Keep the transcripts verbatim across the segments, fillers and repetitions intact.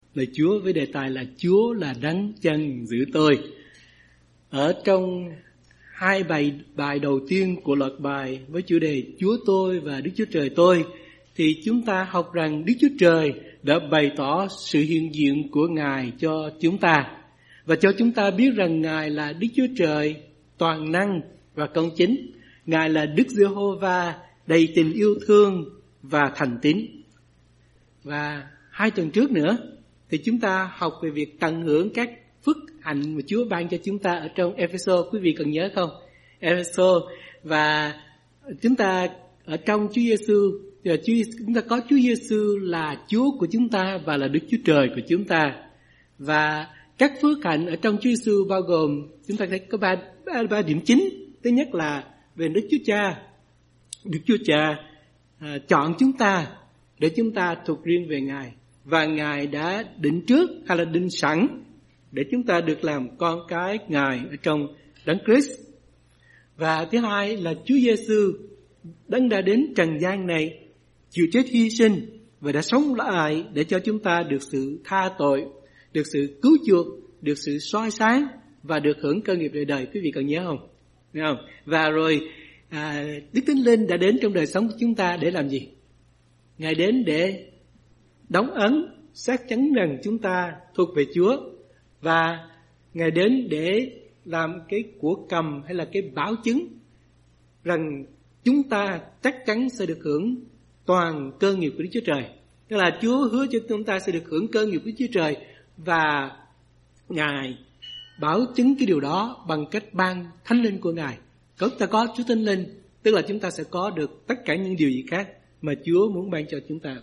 lời Chúa với đề tài là Chúa là đấng chân giữ tôi. Ở trong hai bài bài đầu tiên của loạt bài với chủ đề Chúa tôi và Đức Chúa Trời tôi, thì chúng ta học rằng Đức Chúa Trời đã bày tỏ sự hiện diện của Ngài cho chúng ta, và cho chúng ta biết rằng Ngài là Đức Chúa Trời toàn năng và công chính. Ngài là Đức Giê-hô-va đầy tình yêu thương và thành tín. Và hai tuần trước nữa thì chúng ta học về việc tận hưởng các phước hạnh mà Chúa ban cho chúng ta ở trong Ê-phê-sô. Quý vị còn nhớ không? Ê-phê-sô, và chúng ta ở trong Chúa Giêsu, chúng ta có Chúa Giêsu là Chúa của chúng ta và là Đức Chúa Trời của chúng ta. Và các phước hạnh ở trong Chúa Giêsu bao gồm, chúng ta thấy có ba, ba, ba điểm chính. Thứ nhất là về Đức Chúa Cha. Đức Chúa Cha à, chọn chúng ta để chúng ta thuộc riêng về Ngài, và Ngài đã định trước hay là định sẵn để chúng ta được làm con cái Ngài ở trong Đấng Christ. Và thứ hai là Chúa Giêsu Đấng đã đến trần gian này, chịu chết hy sinh và đã sống lại để cho chúng ta được sự tha tội, được sự cứu chuộc, được sự soi sáng và được hưởng cơ nghiệp đời đời. Quý vị còn nhớ không? Đúng không? Và rồi à, Đức Thánh Linh đã đến trong đời sống của chúng ta để làm gì? Ngài đến để đóng ấn, xác chắn rằng chúng ta thuộc về Chúa, và Ngài đến để làm cái của cầm hay là cái bảo chứng rằng chúng ta chắc chắn sẽ được hưởng toàn cơ nghiệp của Đức Chúa Trời. Tức là Chúa hứa cho chúng ta sẽ được hưởng cơ nghiệp của Đức Chúa Trời, và Ngài bảo chứng cái điều đó bằng cách ban Thánh Linh của Ngài. Chúng ta có Chúa Thánh Linh, tức là chúng ta sẽ có được tất cả những điều gì khác mà Chúa muốn ban cho chúng ta.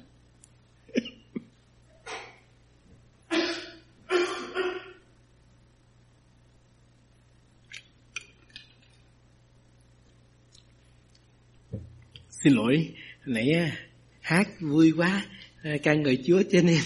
Xin lỗi, nãy hát vui quá, ca ngợi Chúa cho nên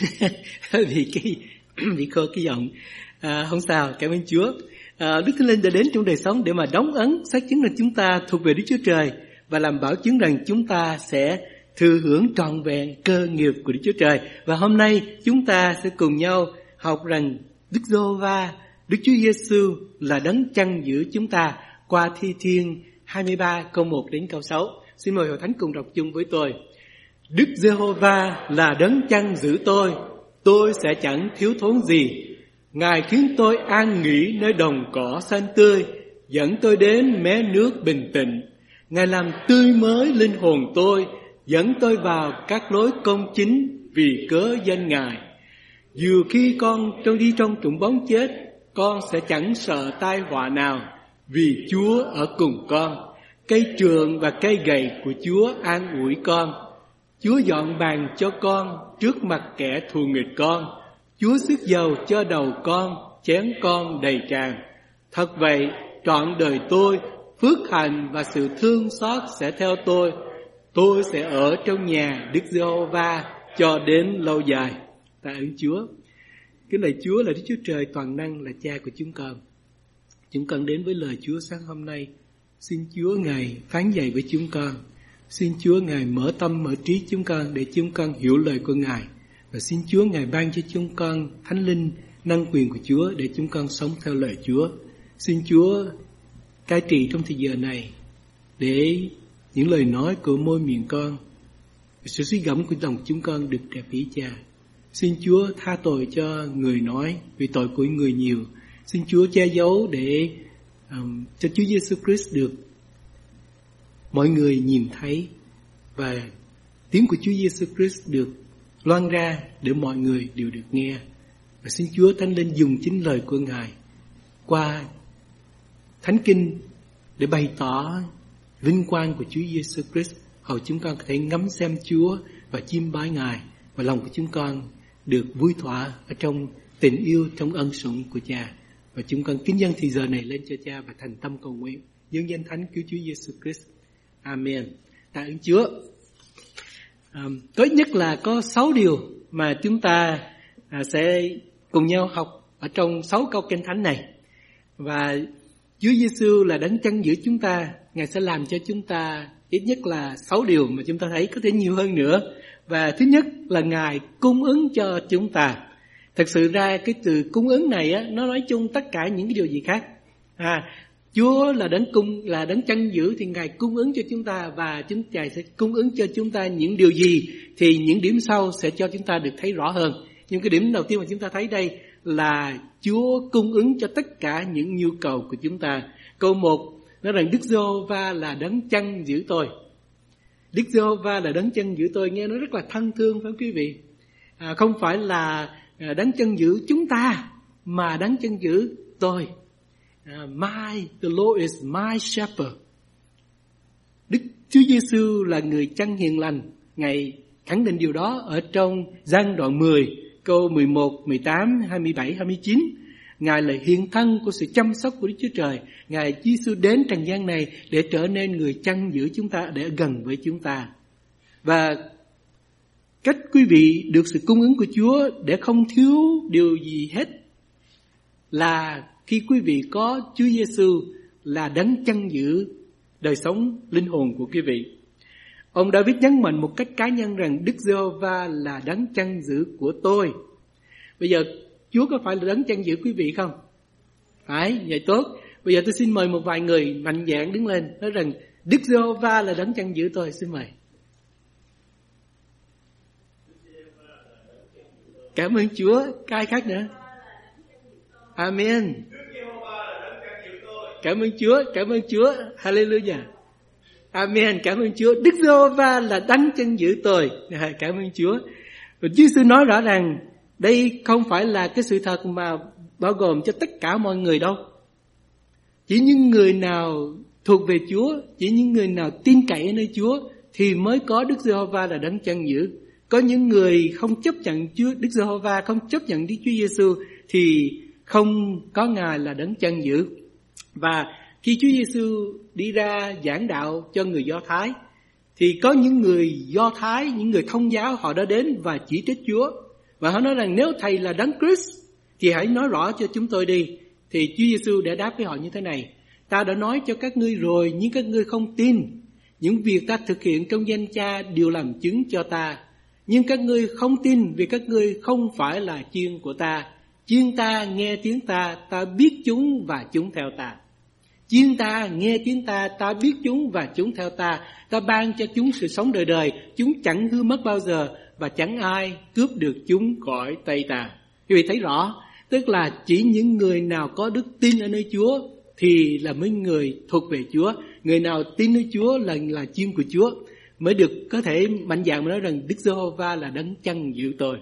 vì cái bị khô cái giọng. À, không sao, cảm ơn Chúa. À, Đức Thánh Linh đã đến trong đời sống để mà đóng ấn, xác chứng rằng chúng ta thuộc về Đức Chúa Trời, và làm bảo chứng rằng chúng ta sẽ thừa hưởng trọn vẹn cơ nghiệp của Đức Chúa Trời. Và hôm nay chúng ta sẽ cùng nhau học rằng Đức Giê-hô-va, Đức Chúa Giêsu là đấng chăn giữ chúng ta qua Thi Thiên hai mươi ba câu một đến câu sáu. Xin mời Hội Thánh cùng đọc chung với tôi. Đức Giê-hô-va là đấng chăn giữ tôi, tôi sẽ chẳng thiếu thốn gì. Ngài khiến tôi an nghỉ nơi đồng cỏ xanh tươi, dẫn tôi đến mé nước bình tĩnh. Ngài làm tươi mới linh hồn tôi, dẫn tôi vào các lối công chính vì cớ danh Ngài. Dù khi con trong đi trong trũng bóng chết, con sẽ chẳng sợ tai họa nào, vì Chúa ở cùng con. Cây trượng và cây gậy của Chúa an ủi con. Chúa dọn bàn cho con trước mặt kẻ thù nghịch con. Chúa xức dầu cho đầu con, chén con đầy tràn. Thật vậy, trọn đời tôi, phước hạnh và sự thương xót sẽ theo tôi. Tôi sẽ ở trong nhà Đức Giê-hô-va cho đến lâu dài. Tạ ơn Chúa. Cái lời Chúa là Đức Chúa Trời toàn năng, là Cha của chúng con. Chúng con đến với lời Chúa sáng hôm nay. Xin Chúa Ngài phán dạy với chúng con. Xin Chúa Ngài mở tâm mở trí chúng con để chúng con hiểu lời của Ngài. Và xin Chúa Ngài ban cho chúng con Thánh Linh, năng quyền của Chúa để chúng con sống theo lời Chúa. Xin Chúa cai trị trong thời giờ này để những lời nói của môi miệng con, sự suy gẫm của lòng chúng con được đẹp ý Cha. Xin Chúa tha tội cho người nói vì tội của người nhiều. Xin Chúa che giấu để um, cho Chúa Giêsu Christ được mọi người nhìn thấy, và tiếng của Chúa Giêsu Christ được loan ra để mọi người đều được nghe. Và xin Chúa Thánh Linh dùng chính lời của Ngài qua Thánh Kinh để bày tỏ vinh quang của Chúa Giêsu Christ, hầu chúng con có thể ngắm xem Chúa và chiêm bái Ngài, và lòng của chúng con được vui thỏa ở trong tình yêu, trong ân sủng của Cha. Và chúng con kính dâng thì giờ này lên cho Cha và thành tâm cầu nguyện nhân danh Thánh cứu Chúa Giêsu Christ. Amen. Tạ ơn Chúa. À, tốt nhất là có sáu điều mà chúng ta à, sẽ cùng nhau học ở trong sáu câu Kinh Thánh này. Và Chúa Giêsu là đấng chăn giữ chúng ta, Ngài sẽ làm cho chúng ta ít nhất là sáu điều mà chúng ta thấy, có thể nhiều hơn nữa. Và thứ nhất là Ngài cung ứng cho chúng ta. Thật sự ra cái từ cung ứng này á, nó nói chung tất cả những cái điều gì khác. À, Chúa là đấng cung, là đấng chăn giữ thì Ngài cung ứng cho chúng ta, và chúng Ngài sẽ cung ứng cho chúng ta những điều gì thì những điểm sau sẽ cho chúng ta được thấy rõ hơn. Nhưng cái điểm đầu tiên mà chúng ta thấy đây là Chúa cung ứng cho tất cả những nhu cầu của chúng ta. Câu một nói rằng Đức Giê-hô-va là đấng chăn giữ tôi. Đức Giê-hô-va là đấng chăn giữ tôi, nghe nó rất là thân thương phải không quý vị? À, không phải là đấng chăn giữ chúng ta, mà đấng chăn giữ tôi. Uh, my, the Lord is my shepherd. Đức Chúa Giêsu là người chăn hiền lành. Ngài khẳng định điều đó ở trong Giăng đoạn mười, câu mười một, mười tám, hai mươi bảy, hai mươi chín. Ngài là hiện thân của sự chăm sóc của Đức Chúa Trời. Ngài Chúa Giêsu đến trần gian này để trở nên người chăn giữ chúng ta, để gần với chúng ta. Và cách quý vị được sự cung ứng của Chúa để không thiếu điều gì hết là khi quý vị có Chúa Giêsu là đấng chăn giữ đời sống linh hồn của quý vị. Ông David nhấn mạnh một cách cá nhân rằng Đức Giê-hô-va là đấng chăn giữ của tôi. Bây giờ Chúa có phải là đấng chăn giữ quý vị không? Phải, vậy tốt. Bây giờ tôi xin mời một vài người mạnh dạn đứng lên nói rằng Đức Giê-hô-va là đấng chăn giữ tôi. Xin mời. Cảm ơn Chúa. Cái ai khác nữa? Amen. Cảm ơn Chúa, cảm ơn Chúa. Hallelujah. Amen, cảm ơn Chúa. Đức Giê-hô-va là đấng chăn giữ tôi. Cảm ơn Chúa. Và Chúa Giêsu nói rõ ràng đây không phải là cái sự thật mà bao gồm cho tất cả mọi người đâu. Chỉ những người nào thuộc về Chúa, chỉ những người nào tin cậy ở nơi Chúa thì mới có Đức Giê-hô-va là đấng chăn giữ. Có những người không chấp nhận Chúa, Đức Giê-hô-va không chấp nhận Đức Chúa Giêsu thì không có Ngài là đấng chăn giữ. Và khi Chúa Giêsu đi ra giảng đạo cho người Do Thái thì có những người Do Thái, những người thông giáo họ đã đến và chỉ trích Chúa. Và họ nói rằng nếu Thầy là Đấng Christ thì hãy nói rõ cho chúng tôi đi. Thì Chúa Giêsu đã đáp với họ như thế này: Ta đã nói cho các ngươi rồi nhưng các ngươi không tin. Những việc ta thực hiện trong danh Cha đều làm chứng cho ta. Nhưng các ngươi không tin vì các ngươi không phải là chiên của ta. Chiên ta nghe tiếng ta, ta biết chúng và chúng theo ta. Chiên ta nghe tiếng ta, ta biết chúng và chúng theo ta. Ta ban cho chúng sự sống đời đời, chúng chẳng hư mất bao giờ và chẳng ai cướp được chúng khỏi tay ta. Quý vị thấy rõ, tức là chỉ những người nào có đức tin ở nơi Chúa thì là mấy người thuộc về Chúa. Người nào tin nơi Chúa là là chiên của Chúa mới được có thể mạnh dạn mà nói rằng Đức Giê-hô-va là đấng chăn giữ tôi.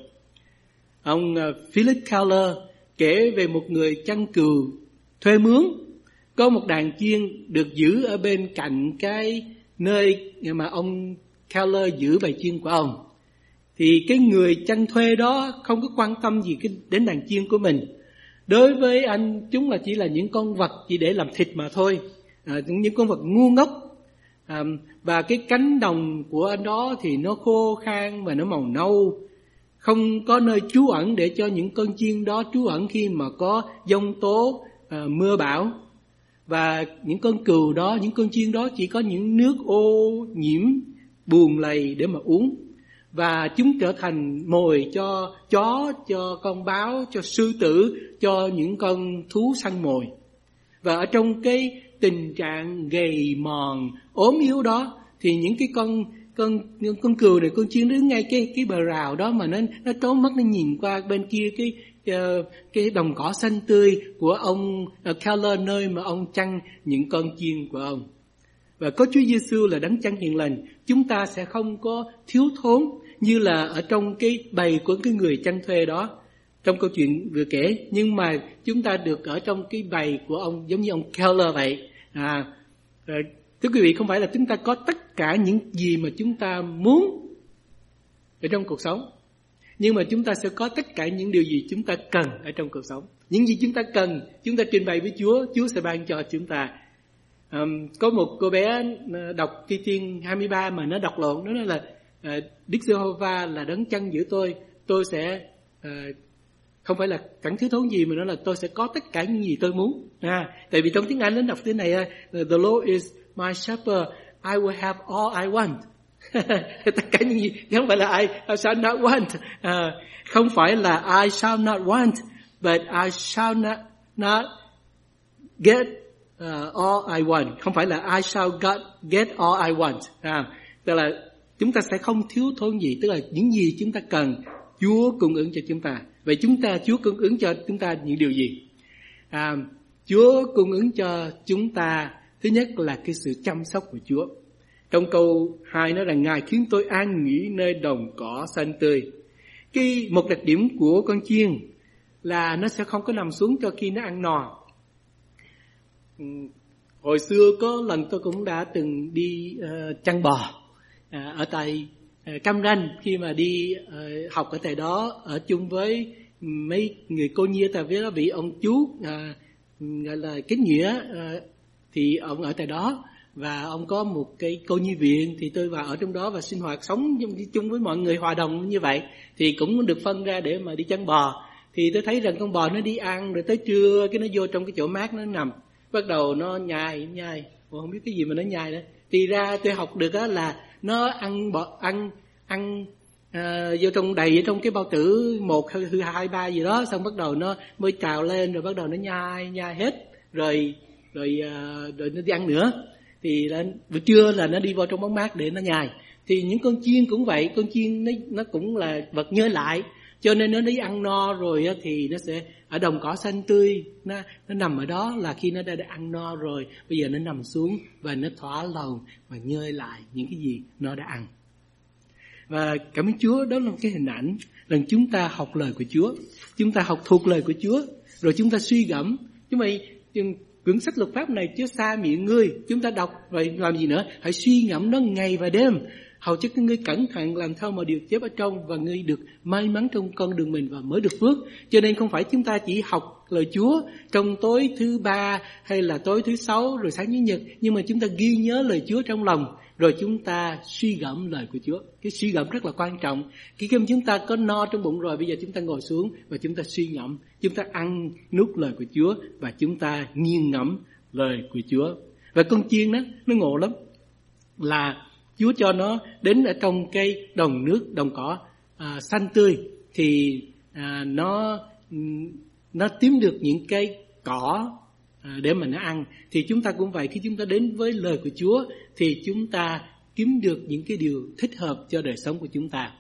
Ông Philip Keller kể về một người chăn cừu thuê mướn. Có một đàn chiên được giữ ở bên cạnh cái nơi mà ông Keller giữ bầy chiên của ông. Thì cái người chăn thuê đó không có quan tâm gì đến đàn chiên của mình. Đối với anh, chúng là chỉ là những con vật chỉ để làm thịt mà thôi. À, những con vật ngu ngốc. À, và cái cánh đồng của anh đó thì nó khô khan và nó màu nâu. Không có nơi trú ẩn để cho những con chiên đó trú ẩn khi mà có giông tố, à, mưa bão. Và những con cừu đó, những con chiên đó chỉ có những nước ô nhiễm, buồn lầy để mà uống. Và chúng trở thành mồi cho chó, cho con báo, cho sư tử, cho những con thú săn mồi. Và ở trong cái tình trạng gầy mòn, ốm yếu đó thì những cái con con con cừu này, con chiên đứng ngay cái cái bờ rào đó mà nó nó trốn mắt, nó nhìn qua bên kia cái uh, cái đồng cỏ xanh tươi của ông uh, Keller, nơi mà ông chăn những con chiên của ông. Và có Chúa Giêsu là đấng chăn hiền lành, chúng ta sẽ không có thiếu thốn như là ở trong cái bầy của cái người chăn thuê đó trong câu chuyện vừa kể. Nhưng mà chúng ta được ở trong cái bầy của ông giống như ông Keller vậy. À, rồi, thưa quý vị, không phải là chúng ta có tất cả những gì mà chúng ta muốn ở trong cuộc sống, nhưng mà chúng ta sẽ có tất cả những điều gì chúng ta cần ở trong cuộc sống. Những gì chúng ta cần, chúng ta trình bày với Chúa, Chúa sẽ ban cho chúng ta. Um, có một cô bé đọc Thi Thiên hai mươi ba mà nó đọc lộn, nó nói là uh, Đức Giê-hô-va là đấng chăn giữ tôi, tôi sẽ uh, không phải là chẳng thiếu thốn gì, mà nó là tôi sẽ có tất cả những gì tôi muốn. À, tại vì trong tiếng Anh nó đọc thế này: The Lord is my shepherd, I will have all I want. Tất cả những gì, không phải là I, I shall not want, à, không phải là I shall not want, but I shall not, not get uh, all I want. Không phải là I shall get, get all I want. À, tức là chúng ta sẽ không thiếu thốn gì, tức là những gì chúng ta cần, Chúa cung ứng cho chúng ta. Vậy chúng ta, Chúa cung ứng cho chúng ta những điều gì? À, Chúa cung ứng cho chúng ta, thứ nhất là cái sự chăm sóc của Chúa. Trong câu hai nói rằng Ngài khiến tôi an nghỉ nơi đồng cỏ xanh tươi. Cái một đặc điểm của con chiên là nó sẽ không có nằm xuống cho khi nó ăn no. Hồi xưa có lần tôi cũng đã từng đi uh, chăn bò uh, ở tại uh, Cam Ranh, khi mà đi uh, học ở tại đó ở chung với mấy người cô nhi tại vì đó bị ông chú uh, gọi là kết nghĩa, uh, thì ông ở tại đó và ông có một cái cô nhi viện, thì tôi vào ở trong đó và sinh hoạt sống chung với mọi người hòa đồng như vậy, thì cũng được phân ra để mà đi chăn bò. Thì tôi thấy rằng con bò nó đi ăn rồi tới trưa cái nó vô trong cái chỗ mát nó nằm, bắt đầu nó nhai nhai, Ủa, không biết cái gì mà nó nhai nữa. Thì ra tôi học được đó là nó ăn bò, ăn ăn à, vô trong đầy ở trong cái bao tử một hay hai ba gì đó, xong bắt đầu nó mới trào lên rồi bắt đầu nó nhai nhai hết rồi rồi à, rồi nó đi ăn nữa. Thì là, buổi trưa là nó đi vào trong bóng mát để nó nhai. Thì những con chiên cũng vậy, con chiên nó, nó cũng là vật nhơi lại, cho nên nó đi ăn no rồi thì nó sẽ ở đồng cỏ xanh tươi, nó, nó nằm ở đó là khi nó đã, đã ăn no rồi, bây giờ nó nằm xuống và nó thỏa lòng và nhơi lại những cái gì nó đã ăn. Và cảm ơn Chúa, đó là một cái hình ảnh lần chúng ta học lời của Chúa, chúng ta học thuộc lời của Chúa, rồi chúng ta suy gẫm. Chúng mày quyển sách luật pháp này chứa xa miệng ngươi, chúng ta đọc rồi làm gì nữa? Hãy suy ngẫm nó ngày và đêm, hầu cho các ngươi cẩn thận làm theo mọi điều chép ở trong, và ngươi được may mắn trong con đường mình và mới được phước. Cho nên không phải chúng ta chỉ học lời Chúa trong tối thứ ba hay là tối thứ sáu rồi sáng chủ nhật, nhưng mà chúng ta ghi nhớ lời Chúa trong lòng, rồi chúng ta suy gẫm lời của Chúa. Cái suy gẫm rất là quan trọng. Khi chúng ta có no trong bụng rồi, bây giờ chúng ta ngồi xuống và chúng ta suy ngẫm, chúng ta ăn nuốt lời của Chúa và chúng ta nghiêng ngẫm lời của Chúa. Và con chiên đó nó ngộ lắm, là Chúa cho nó đến ở trong cái đồng nước, đồng cỏ à, xanh tươi, thì à, nó nó tìm được những cái cỏ à, để mà nó ăn. Thì chúng ta cũng vậy, khi chúng ta đến với lời của Chúa thì chúng ta kiếm được những cái điều thích hợp cho đời sống của chúng ta.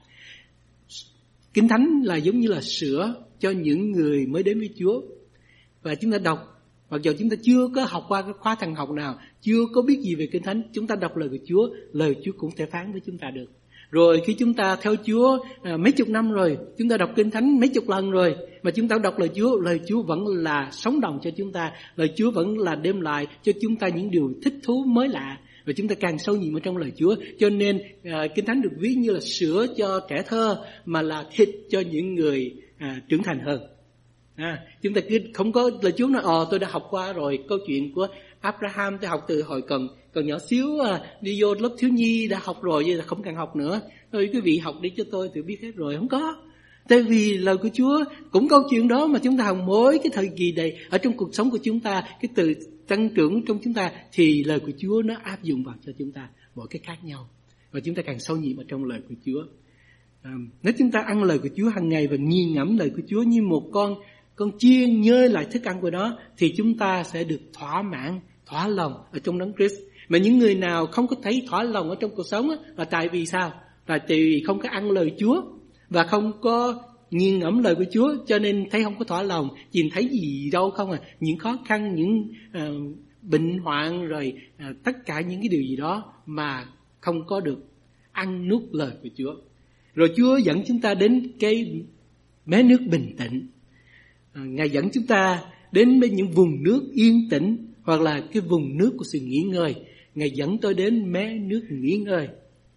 Kinh Thánh là giống như là sữa cho những người mới đến với Chúa. Và chúng ta đọc, mặc dù chúng ta chưa có học qua cái khóa thần học nào, chưa có biết gì về Kinh Thánh, chúng ta đọc lời của Chúa, lời Chúa cũng thể phán với chúng ta được. Rồi khi chúng ta theo Chúa à, mấy chục năm rồi, chúng ta đọc Kinh Thánh mấy chục lần rồi, mà chúng ta đọc lời Chúa, lời Chúa vẫn là sống động cho chúng ta, lời Chúa vẫn là đem lại cho chúng ta những điều thích thú mới lạ, và chúng ta càng sâu nhiệm ở trong lời Chúa. Cho nên à, Kinh Thánh được ví như là sữa cho trẻ thơ, mà là thịt cho những người à, trưởng thành hơn. À, chúng ta cứ không có lời Chúa nói ờ tôi đã học qua rồi, câu chuyện của Abraham tôi học từ hồi còn còn nhỏ xíu à, đi vô lớp thiếu nhi đã học rồi, vậy là không cần học nữa. Thôi quý vị học đi cho tôi, tôi biết hết rồi. Không có. Tại vì lời của Chúa cũng câu chuyện đó mà chúng ta học mỗi cái thời kỳ này ở trong cuộc sống của chúng ta, cái từ tăng trưởng trong chúng ta, thì lời của Chúa nó áp dụng vào cho chúng ta mỗi cái khác nhau, và chúng ta càng sâu nhiệm ở trong lời của Chúa. À, nếu chúng ta ăn lời của Chúa hàng ngày và nghiền ngẫm lời của Chúa như một con con chiên nhơi lại thức ăn của nó, thì chúng ta sẽ được thỏa mãn, thỏa lòng ở trong đấng Christ. Mà những người nào không có thấy thỏa lòng ở trong cuộc sống á, là tại vì sao? Là tại vì không có ăn lời Chúa và không có nghiền ngẫm lời của Chúa, cho nên thấy không có thỏa lòng, nhìn thấy gì đâu không à, những khó khăn, những uh, bệnh hoạn, rồi uh, tất cả những cái điều gì đó mà không có được ăn nuốt lời của Chúa. Rồi Chúa dẫn chúng ta đến cái mé nước bình tĩnh. À, Ngài dẫn chúng ta đến với những vùng nước yên tĩnh, hoặc là cái vùng nước của sự nghỉ ngơi. Ngài dẫn tôi đến mé nước nghỉ ngơi.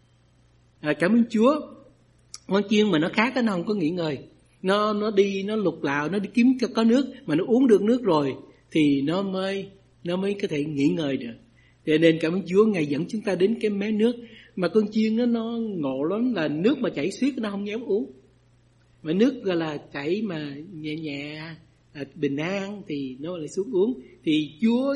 À, cảm ơn Chúa. Con chiên mà nó khác, nó không có nghỉ ngơi. Nó nó đi, nó lục lạo, nó đi kiếm cho có nước, mà nó uống được nước rồi thì nó mới nó mới có thể nghỉ ngơi được. Cho nên cảm ơn Chúa, Ngài dẫn chúng ta đến cái mé nước mà con chiên nó nó ngộ lắm, là nước mà chảy xiết nó không dám uống. Mà nước gọi là chảy mà nhẹ nhẹ, à, bình an thì nó lại xuống uống. Thì Chúa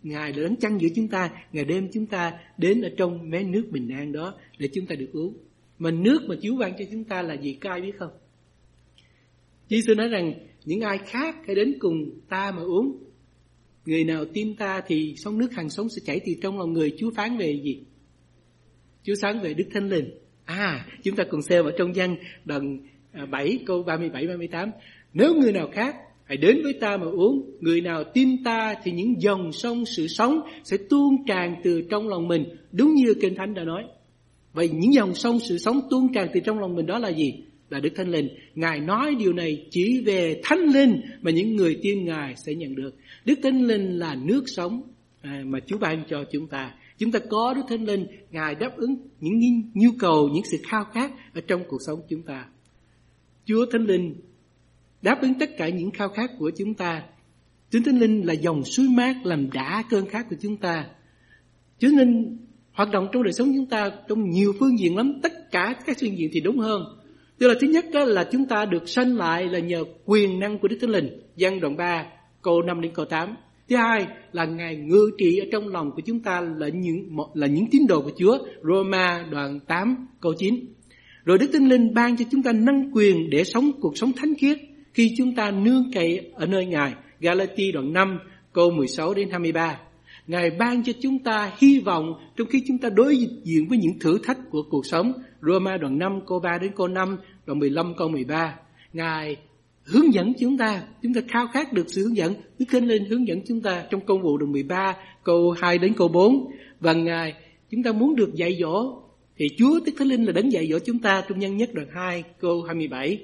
Ngài là đấng chăn giữa chúng ta, Ngài đem chúng ta đến ở trong mé nước bình an đó để chúng ta được uống. Mà nước mà Chúa ban cho chúng ta là gì, có ai biết không? Chúa Giêsu nói rằng những ai khác hãy đến cùng ta mà uống. Người nào tin ta thì sông nước hằng sống sẽ chảy từ trong lòng người. Chúa phán về gì? Chúa phán về Đức Thánh Linh. À, chúng ta cùng xem ở trong Giăng đoạn bảy câu ba mươi bảy ba mươi tám. Nếu người nào khác hãy đến với ta mà uống. Người nào tin ta thì những dòng sông sự sống sẽ tuôn tràn từ trong lòng mình. Đúng như Kinh Thánh đã nói. Vậy những dòng sông sự sống tuôn tràn từ trong lòng mình đó là gì? Là Đức Thánh Linh. Ngài nói điều này chỉ về Thánh Linh mà những người tin Ngài sẽ nhận được. Đức Thánh Linh là nước sống à, mà Chúa ban cho chúng ta. Chúng ta có Đức Thánh Linh, Ngài đáp ứng những nhu cầu, những sự khao khát ở trong cuộc sống chúng ta. Chúa Thánh Linh đáp ứng tất cả những khao khát của chúng ta. Chúa Thánh Linh là dòng suối mát làm đã cơn khát của chúng ta. Chúa Thánh Linh hoạt động trong đời sống chúng ta trong nhiều phương diện lắm, tất cả các phương diện thì đúng hơn. Tức là thứ nhất đó là chúng ta được sanh lại là nhờ quyền năng của Đức Thánh Linh, Giăng đoạn ba câu năm đến câu tám. Thứ hai là Ngài ngự trị ở trong lòng của chúng ta là những là những tín đồ của Chúa, Roma đoạn tám câu chín. Rồi Đức Thánh Linh ban cho chúng ta năng quyền để sống cuộc sống thánh khiết khi chúng ta nương cậy ở nơi Ngài, Galati đoạn năm câu mười sáu đến hai mươi ba. Ngài ban cho chúng ta hy vọng trong khi chúng ta đối diện với những thử thách của cuộc sống, Roma đoạn năm câu ba đến câu năm, đoạn mười lăm câu mười ba. Ngài hướng dẫn chúng ta, chúng ta khao khát được sự hướng dẫn. Đức Thánh Linh hướng dẫn chúng ta trong Công vụ đoạn mười ba câu hai đến câu bốn. Và Ngài chúng ta muốn được dạy dỗ thì Chúa Đức Thánh Linh là đấng dạy dỗ chúng ta trong Nhân Nhất đoạn hai câu hai mươi bảy.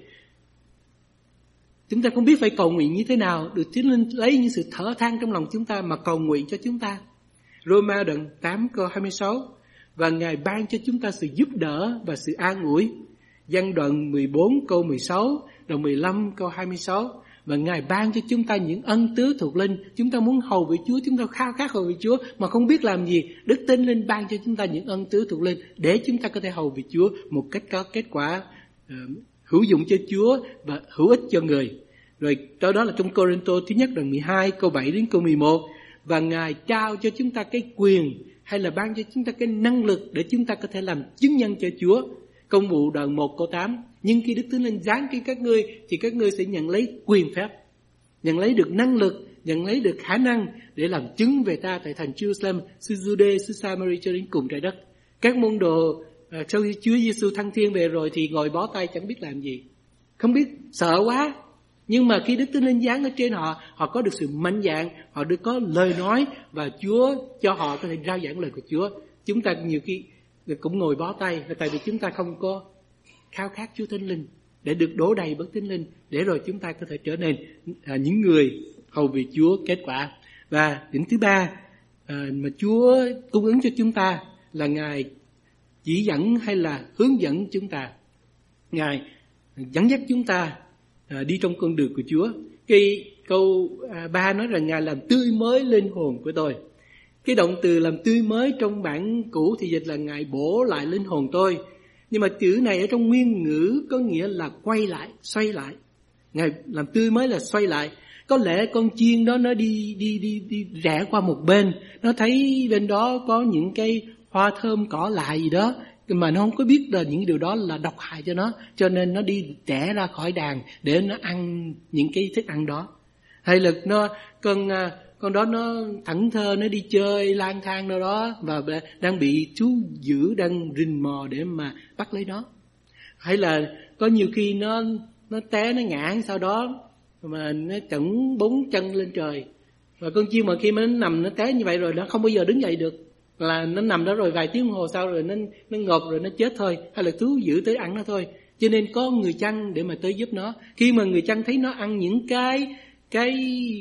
Chúng ta không biết phải cầu nguyện như thế nào, được Thánh Linh lấy những sự thở than trong lòng chúng ta mà cầu nguyện cho chúng ta. Roma đoạn tám câu hai mươi sáu. Và Ngài ban cho chúng ta sự giúp đỡ và sự an ủi. Giăng đoạn mười bốn câu mười sáu, đoạn mười lăm câu hai mươi sáu. Và Ngài ban cho chúng ta những ân tứ thuộc linh. Chúng ta muốn hầu vị Chúa, chúng ta khao khát hầu vị Chúa mà không biết làm gì. Đức Thánh Linh ban cho chúng ta những ân tứ thuộc linh để chúng ta có thể hầu vị Chúa một cách có kết quả uh, hữu dụng cho Chúa và hữu ích cho người. Rồi đó, đó là trong Cô-rinh-tô thứ nhất đoạn mười hai câu bảy đến câu mười một. Và Ngài trao cho chúng ta cái quyền hay là ban cho chúng ta cái năng lực để chúng ta có thể làm chứng nhân cho Chúa. Công vụ đoạn một câu tám. Nhưng khi Đức Thánh Linh giáng trên các ngươi thì các ngươi sẽ nhận lấy quyền phép, nhận lấy được năng lực, nhận lấy được khả năng để làm chứng về ta tại thành Jerusalem, xứ Jude, xứ Samari cho đến cùng trái đất. Các môn đồ à, sau khi Chúa Giêsu thăng thiên về rồi thì ngồi bó tay chẳng biết làm gì, không biết, sợ quá. Nhưng mà khi Đức Thánh Linh giáng ở trên họ, họ có được sự mạnh dạn, họ được có lời nói và Chúa cho họ có thể rao giảng lời của Chúa. Chúng ta nhiều khi cũng ngồi bó tay là tại vì chúng ta không có khao khát Chúa Thánh Linh để được đổ đầy bởi Thánh Linh, để rồi chúng ta có thể trở nên à, những người hầu vị Chúa kết quả. Và điểm thứ ba à, mà Chúa cung ứng cho chúng ta là Ngài chỉ dẫn hay là hướng dẫn chúng ta. Ngài dẫn dắt chúng ta à, đi trong con đường của Chúa. Cái câu à, ba nói rằng Ngài làm tươi mới linh hồn của tôi. Cái động từ làm tươi mới trong bản cũ thì dịch là Ngài bổ lại linh hồn tôi. Nhưng mà chữ này ở trong nguyên ngữ có nghĩa là quay lại, xoay lại. Ngài làm tươi mới là xoay lại. Có lẽ con chiên đó nó đi đi đi đi rẽ qua một bên, nó thấy bên đó có những cái hoa thơm cỏ lạ gì đó mà nó không có biết là những điều đó là độc hại cho nó, cho nên nó đi rẽ ra khỏi đàn để nó ăn những cái thức ăn đó. Hay là nó con con đó nó thẫn thơ, nó đi chơi lang thang đâu đó và đang bị thú dữ đang rình mò để mà bắt lấy nó. Hay là có nhiều khi nó nó té, nó ngã sau đó mà nó chẩn bốn chân lên trời. Và con chim mà khi mà nó nằm nó té như vậy rồi nó không bao giờ đứng dậy được, là nó nằm đó rồi vài tiếng đồng hồ sau rồi nó nó ngộp rồi nó chết thôi, hay là thú dữ tới ăn nó thôi. Cho nên có người chăn để mà tới giúp nó. Khi mà người chăn thấy nó ăn những cái cái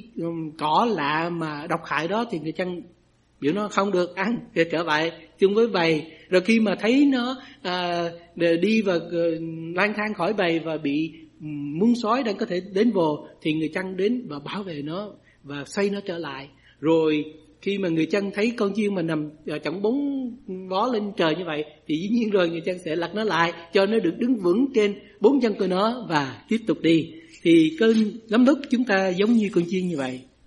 cỏ lạ mà độc hại đó thì người chăn biểu nó không được ăn, thì trở lại chung với bầy. Rồi khi mà thấy nó à, đi và lang thang khỏi bầy và bị muôn sói đang có thể đến vồ thì người chăn đến và bảo vệ nó và xoay nó trở lại. Rồi khi mà người chăn thấy con chiên mà nằm chỏng bốn vó lên trời như vậy thì dĩ nhiên rồi người chăn sẽ lật nó lại cho nó được đứng vững trên bốn chân của nó và tiếp tục đi. Thì cơn lắm lúc chúng ta giống như con chiên như vậy.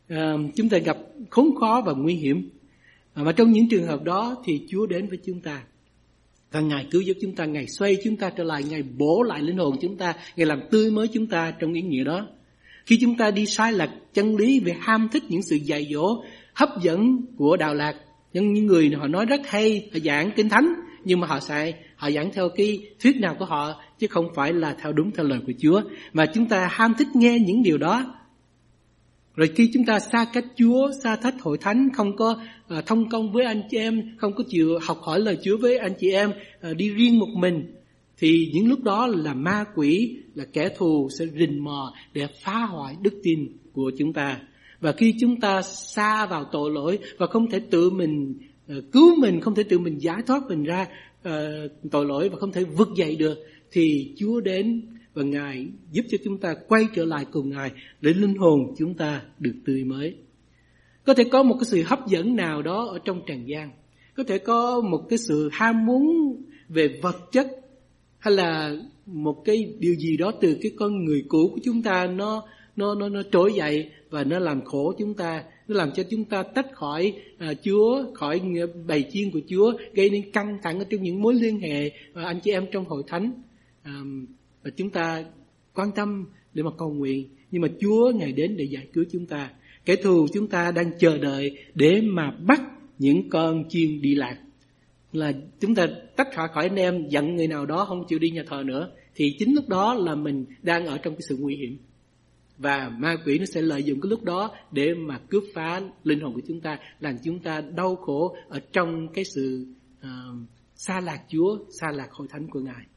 à, chúng ta gặp khốn khó và nguy hiểm. À, mà trong những trường hợp đó thì Chúa đến với chúng ta. Và Ngài cứu giúp chúng ta, Ngài xoay chúng ta trở lại, Ngài bổ lại linh hồn chúng ta, Ngài làm tươi mới chúng ta trong ý nghĩa đó. Khi chúng ta đi sai lạc chân lý về ham thích những sự dạy dỗ, hấp dẫn của đạo lạc, những người họ nói rất hay, họ giảng Kinh Thánh, nhưng mà họ sai, họ giảng theo cái thuyết nào của họ, chứ không phải là theo đúng theo lời của Chúa. Mà chúng ta ham thích nghe những điều đó. Rồi khi chúng ta xa cách Chúa, xa cách hội thánh, không có uh, thông công với anh chị em, không có chịu học hỏi lời Chúa với anh chị em, uh, đi riêng một mình, thì những lúc đó là ma quỷ, là kẻ thù sẽ rình mò để phá hoại đức tin của chúng ta. Và khi chúng ta sa vào tội lỗi và không thể tự mình uh, cứu mình, không thể tự mình giải thoát mình ra uh, tội lỗi và không thể vực dậy được, thì Chúa đến và Ngài giúp cho chúng ta quay trở lại cùng Ngài để linh hồn chúng ta được tươi mới. Có thể có một cái sự hấp dẫn nào đó ở trong trần gian, có thể có một cái sự ham muốn về vật chất, hay là một cái điều gì đó từ cái con người cũ của chúng ta nó nó nó nó trỗi dậy và nó làm khổ chúng ta, nó làm cho chúng ta tách khỏi à, Chúa, khỏi bầy chiên của Chúa, gây nên căng thẳng ở trong những mối liên hệ à, anh chị em trong hội thánh. À, và chúng ta quan tâm để mà cầu nguyện, nhưng mà Chúa Ngài đến để giải cứu chúng ta. Kẻ thù chúng ta đang chờ đợi để mà bắt những con chiên đi lạc, là chúng ta tách khỏi khỏi anh em, giận người nào đó không chịu đi nhà thờ nữa, thì chính lúc đó là mình đang ở trong cái sự nguy hiểm, và ma quỷ nó sẽ lợi dụng cái lúc đó để mà cướp phá linh hồn của chúng ta, làm chúng ta đau khổ ở trong cái sự uh, xa lạc Chúa, xa lạc hội thánh của Ngài.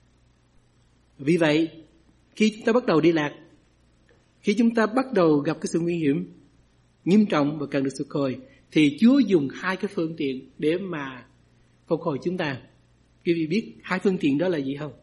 Vì vậy, khi chúng ta bắt đầu đi lạc, khi chúng ta bắt đầu gặp cái sự nguy hiểm nghiêm trọng và cần được phục hồi, thì Chúa dùng hai cái phương tiện để mà phục hồi chúng ta. Quý vị biết hai phương tiện đó là gì không?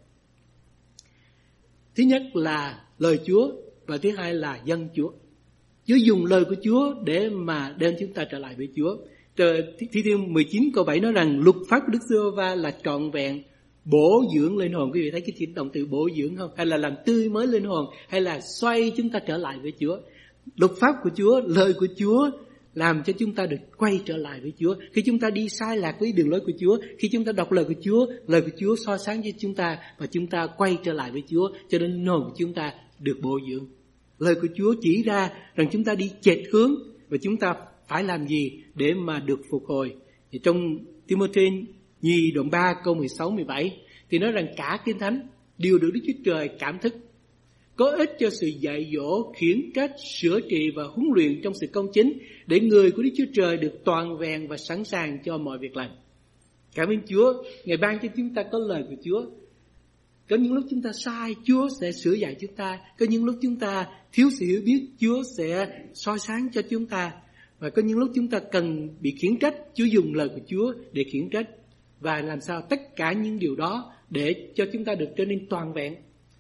Thứ nhất là lời Chúa, và thứ hai là dân Chúa. Chúa dùng lời của Chúa để mà đem chúng ta trở lại với Chúa. Thi Thiên mười chín câu bảy nói rằng luật pháp của Đức Giê-hô-va là trọn vẹn, bổ dưỡng linh hồn. Quý vị thấy cái động từ bổ dưỡng không? Hay là làm tươi mới linh hồn, hay là xoay chúng ta trở lại với Chúa. Luật pháp của Chúa, lời của Chúa làm cho chúng ta được quay trở lại với Chúa. Khi chúng ta đi sai lạc với đường lối của Chúa, khi chúng ta đọc lời của Chúa, lời của Chúa soi sáng cho chúng ta và chúng ta quay trở lại với Chúa, cho nên linh hồn của chúng ta được bổ dưỡng. Lời của Chúa chỉ ra rằng chúng ta đi chệch hướng và chúng ta phải làm gì để mà được phục hồi. Thì trong Timôthê nhì đoạn ba câu mười sáu mười bảy thì nói rằng cả Kinh Thánh đều được Đức Chúa Trời cảm thức, có ích cho sự dạy dỗ, khiển trách, sửa trị và huấn luyện trong sự công chính, để người của Đức Chúa Trời được toàn vẹn và sẵn sàng cho mọi việc lành. Cảm ơn Chúa, Ngài ban cho chúng ta có lời của Chúa. Có những lúc chúng ta sai, Chúa sẽ sửa dạy chúng ta. Có những lúc chúng ta thiếu sự hiểu biết, Chúa sẽ soi sáng cho chúng ta. Và có những lúc chúng ta cần bị khiển trách, Chúa dùng lời của Chúa để khiển trách. Và làm sao tất cả những điều đó để cho chúng ta được trở nên toàn vẹn.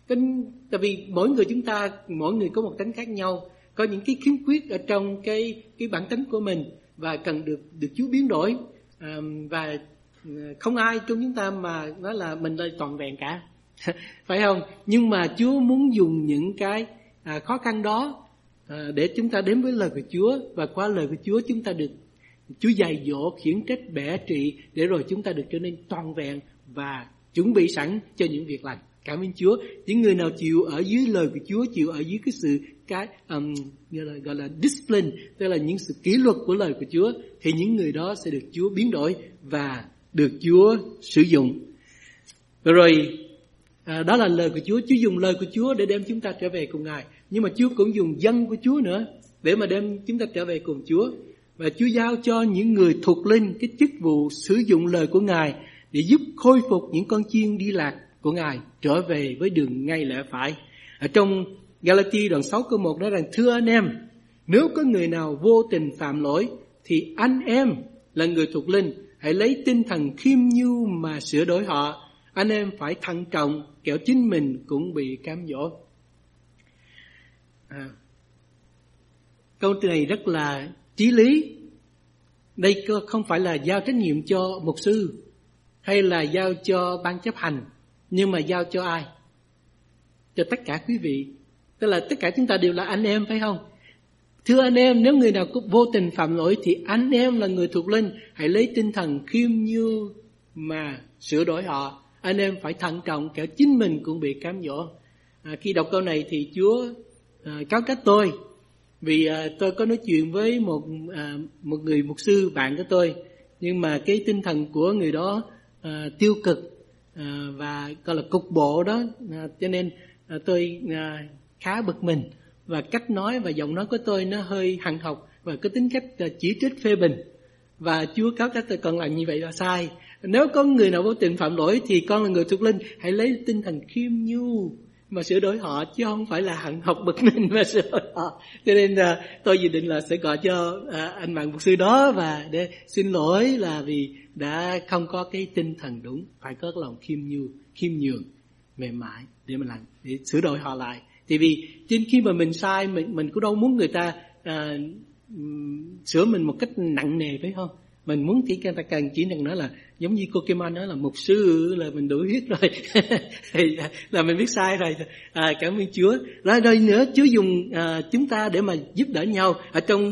Tại vì mỗi người chúng ta, mỗi người có một tánh khác nhau, có những cái khiếm khuyết ở trong cái cái bản tính của mình và cần được được Chúa biến đổi. À, và không ai trong chúng ta mà nói là mình là toàn vẹn cả. Phải không? Nhưng mà Chúa muốn dùng những cái à, khó khăn đó à, để chúng ta đến với lời của Chúa, và qua lời của Chúa chúng ta được Chúa dạy dỗ, khiển trách, bẻ trị, để rồi chúng ta được trở nên toàn vẹn và chuẩn bị sẵn cho những việc lành. Cảm ơn Chúa. Những người nào chịu ở dưới lời của Chúa, chịu ở dưới cái sự cái um, gọi là gọi là discipline, tức là những sự kỷ luật của lời của Chúa, thì những người đó sẽ được Chúa biến đổi và được Chúa sử dụng. Rồi à, đó là lời của Chúa. Chúa dùng lời của Chúa để đem chúng ta trở về cùng Ngài, nhưng mà Chúa cũng dùng dân của Chúa nữa để mà đem chúng ta trở về cùng Chúa. Và Chúa giao cho những người thuộc linh cái chức vụ sử dụng lời của Ngài để giúp khôi phục những con chiên đi lạc của Ngài trở về với đường ngay lẽ phải. Ở trong Galati đoạn sáu câu một nói rằng: thưa anh em, nếu có người nào vô tình phạm lỗi, thì anh em là người thuộc linh, hãy lấy tinh thần khiêm nhu mà sửa đổi họ. Anh em phải thận trọng, kẻo chính mình cũng bị cám dỗ. À, câu này rất là chí lý. Đây không phải là giao trách nhiệm cho mục sư hay là giao cho ban chấp hành, nhưng mà giao cho ai? Cho tất cả quý vị. Tức là tất cả chúng ta đều là anh em, phải không? Thưa anh em, nếu người nào có vô tình phạm lỗi thì anh em là người thuộc linh, hãy lấy tinh thần khiêm nhường mà sửa đổi họ. Anh em phải thận trọng, kẻo chính mình cũng bị cám dỗ. À, khi đọc câu này thì Chúa à, cáo trách tôi, vì à, tôi có nói chuyện với một à, một người mục sư bạn của tôi, nhưng mà cái tinh thần của người đó à, tiêu cực à, và gọi là cục bộ đó, à, cho nên à, tôi à, khá bực mình, và cách nói và giọng nói của tôi nó hơi hằn học và có tính cách à, chỉ trích phê bình. Và Chúa cáo trách tôi, con làm như vậy là sai. Nếu có người nào vô tình phạm lỗi thì con là người thuộc linh, hãy lấy tinh thần khiêm nhu mà sửa đổi họ, chứ không phải là hằn học bực mình mà sửa đổi họ. Cho nên là tôi dự định là sẽ gọi cho à, anh bạn mục sư đó và để xin lỗi là vì đã không có cái tinh thần đúng, phải có lòng khiêm nhu, khiêm nhường, mềm mại để mà làm, để sửa đổi họ lại. Thì vì trên khi mà mình sai, mình mình cũng đâu muốn người ta à, sửa mình một cách nặng nề, phải không? Mình muốn chỉ người ta cần chỉ rằng nói là giống như cô Kim Anh nói là mục sư là mình đủ biết rồi thì là mình biết sai rồi. À, cảm ơn Chúa. Rồi rồi nữa, Chúa dùng à, chúng ta để mà giúp đỡ nhau. Ở trong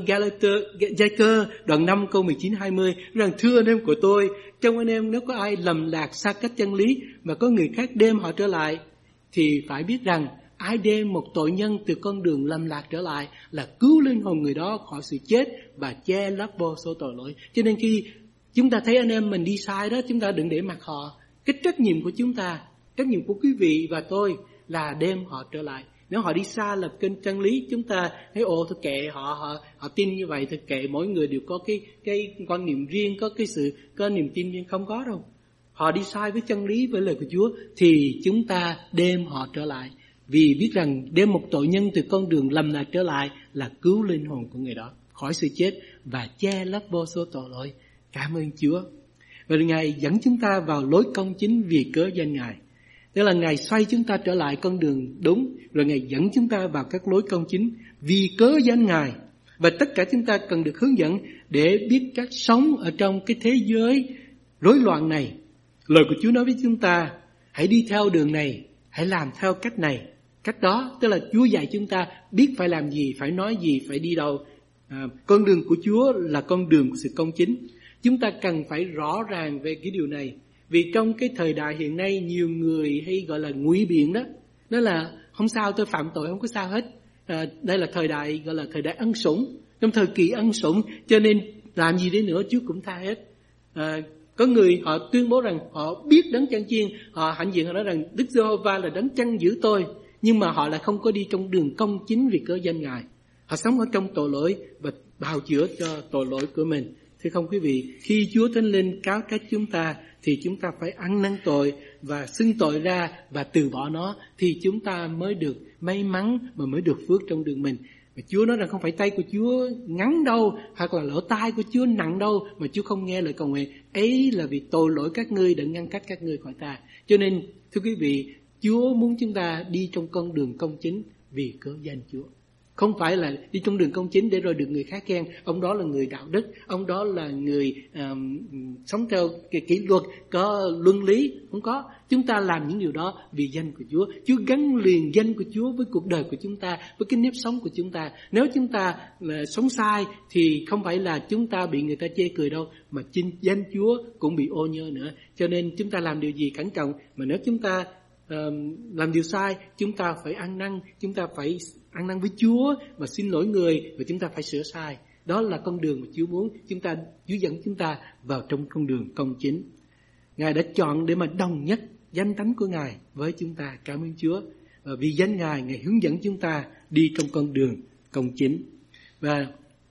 Gia-cơ đoạn năm câu mười chín hai mươi rằng: thưa anh em của tôi, trong anh em nếu có ai lầm lạc xa cách chân lý mà có người khác đem họ trở lại, thì phải biết rằng ai đem một tội nhân từ con đường lầm lạc trở lại là cứu linh hồn người đó khỏi sự chết và che lấp vô số tội lỗi. Cho nên khi chúng ta thấy anh em mình đi sai đó, chúng ta đừng để mặc họ. Cái trách nhiệm của chúng ta, trách nhiệm của quý vị và tôi là đem họ trở lại. Nếu họ đi xa lập kênh chân lý, chúng ta thấy ồ thôi kệ họ, họ họ tin như vậy thôi kệ, mỗi người đều có cái cái quan niệm riêng, có cái sự có niềm tin riêng. Không có đâu. Họ đi sai với chân lý, với lời của Chúa thì chúng ta đem họ trở lại. Vì biết rằng đem một tội nhân từ con đường lầm lạc trở lại là cứu linh hồn của người đó khỏi sự chết và che lấp vô số tội lỗi. Cảm ơn Chúa. Và Ngài dẫn chúng ta vào lối công chính vì cớ danh Ngài. Tức là Ngài xoay chúng ta trở lại con đường đúng, rồi Ngài dẫn chúng ta vào các lối công chính vì cớ danh Ngài. Và tất cả chúng ta cần được hướng dẫn để biết cách sống ở trong cái thế giới rối loạn này. Lời của Chúa nói với chúng ta: hãy đi theo đường này, hãy làm theo cách này, cách đó. Tức là Chúa dạy chúng ta biết phải làm gì, phải nói gì, phải đi đâu. À, con đường của Chúa là con đường của sự công chính. Chúng ta cần phải rõ ràng về cái điều này. Vì trong cái thời đại hiện nay, nhiều người hay gọi là ngụy biện đó. Đó là không sao, tôi phạm tội không có sao hết. À, đây là thời đại gọi là thời đại ân sủng. Trong thời kỳ ân sủng, cho nên làm gì đi nữa Chúa cũng tha hết. À, có người họ tuyên bố rằng họ biết đấng chăn chiên, họ hãnh diện, họ nói rằng Đức Giê-hô-va là đấng chăn giữ tôi, nhưng mà họ lại không có đi trong đường công chính vì cớ danh Ngài. Họ sống ở trong tội lỗi và bào chữa cho tội lỗi của mình. Thưa không quý vị, khi Chúa Thánh Linh cáo trách chúng ta thì chúng ta phải ăn năn tội và xưng tội ra và từ bỏ nó, thì chúng ta mới được may mắn mà mới được phước trong đường mình. Và Chúa nói rằng không phải tay của Chúa ngắn đâu, hoặc là lỗ tai của Chúa nặng đâu mà Chúa không nghe lời cầu nguyện. Ấy là vì tội lỗi các ngươi đã ngăn cách các ngươi khỏi ta. Cho nên thưa quý vị, Chúa muốn chúng ta đi trong con đường công chính vì cớ danh Chúa. Không phải là đi trong đường công chính để rồi được người khác khen ông đó là người đạo đức, ông đó là người um, sống theo cái kỷ luật, có luân lý. Không có. Chúng ta làm những điều đó vì danh của Chúa. Chúa gắn liền danh của Chúa với cuộc đời của chúng ta, với cái nếp sống của chúng ta. Nếu chúng ta là sống sai thì không phải là chúng ta bị người ta chê cười đâu, mà chính danh Chúa cũng bị ô nhơ nữa. Cho nên chúng ta làm điều gì cẩn trọng, mà nếu chúng ta uh, làm điều sai, chúng ta phải ăn năn, chúng ta phải ăn năn với Chúa và xin lỗi người, và chúng ta phải sửa sai. Đó là con đường mà Chúa muốn chúng ta, Chúa dẫn chúng ta vào trong con đường công chính. Ngài đã chọn để mà đồng nhất danh tánh của Ngài với chúng ta. Cảm ơn Chúa. Và vì danh Ngài, Ngài hướng dẫn chúng ta đi trong con đường công chính. Và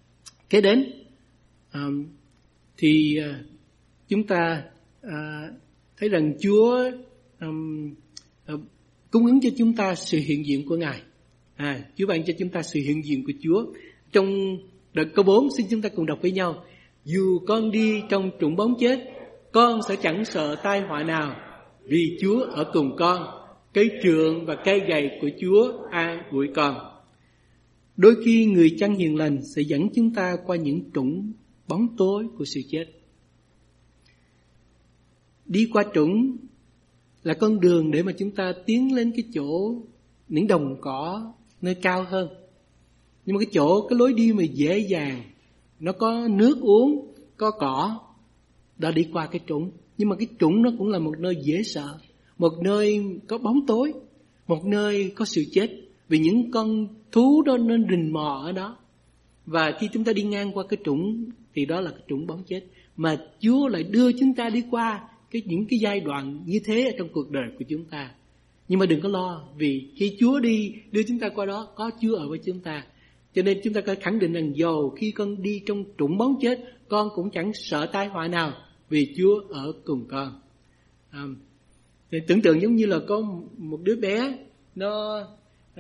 kế đến um, thì uh, chúng ta uh, thấy rằng Chúa um, uh, cung ứng cho chúng ta sự hiện diện của Ngài. À, Chúa ban cho chúng ta sự hiện diện của Chúa. Trong đoạn câu bốn, xin chúng ta cùng đọc với nhau: dù con đi trong trũng bóng chết, con sẽ chẳng sợ tai họa nào, vì Chúa ở cùng con. Cây trượng và cây gậy của Chúa an ủi con. Đôi khi người chăn hiền lành sẽ dẫn chúng ta qua những trũng bóng tối của sự chết. Đi qua trũng là con đường để mà chúng ta tiến lên cái chỗ những đồng cỏ nơi cao hơn. Nhưng mà cái chỗ, cái lối đi mà dễ dàng, nó có nước uống, có cỏ, đã đi qua cái trũng. Nhưng mà cái trũng nó cũng là một nơi dễ sợ, một nơi có bóng tối, một nơi có sự chết. Vì những con thú đó nó rình mò ở đó. Và khi chúng ta đi ngang qua cái trũng thì đó là cái trũng bóng chết. Mà Chúa lại đưa chúng ta đi qua cái, những cái giai đoạn như thế ở trong cuộc đời của chúng ta. Nhưng mà đừng có lo, vì khi Chúa đi đưa chúng ta qua đó, có Chúa ở với chúng ta. Cho nên chúng ta có khẳng định rằng dầu khi con đi trong trũng bóng chết, con cũng chẳng sợ tai họa nào, vì Chúa ở cùng con. À, thì tưởng tượng giống như là có một đứa bé, nó uh,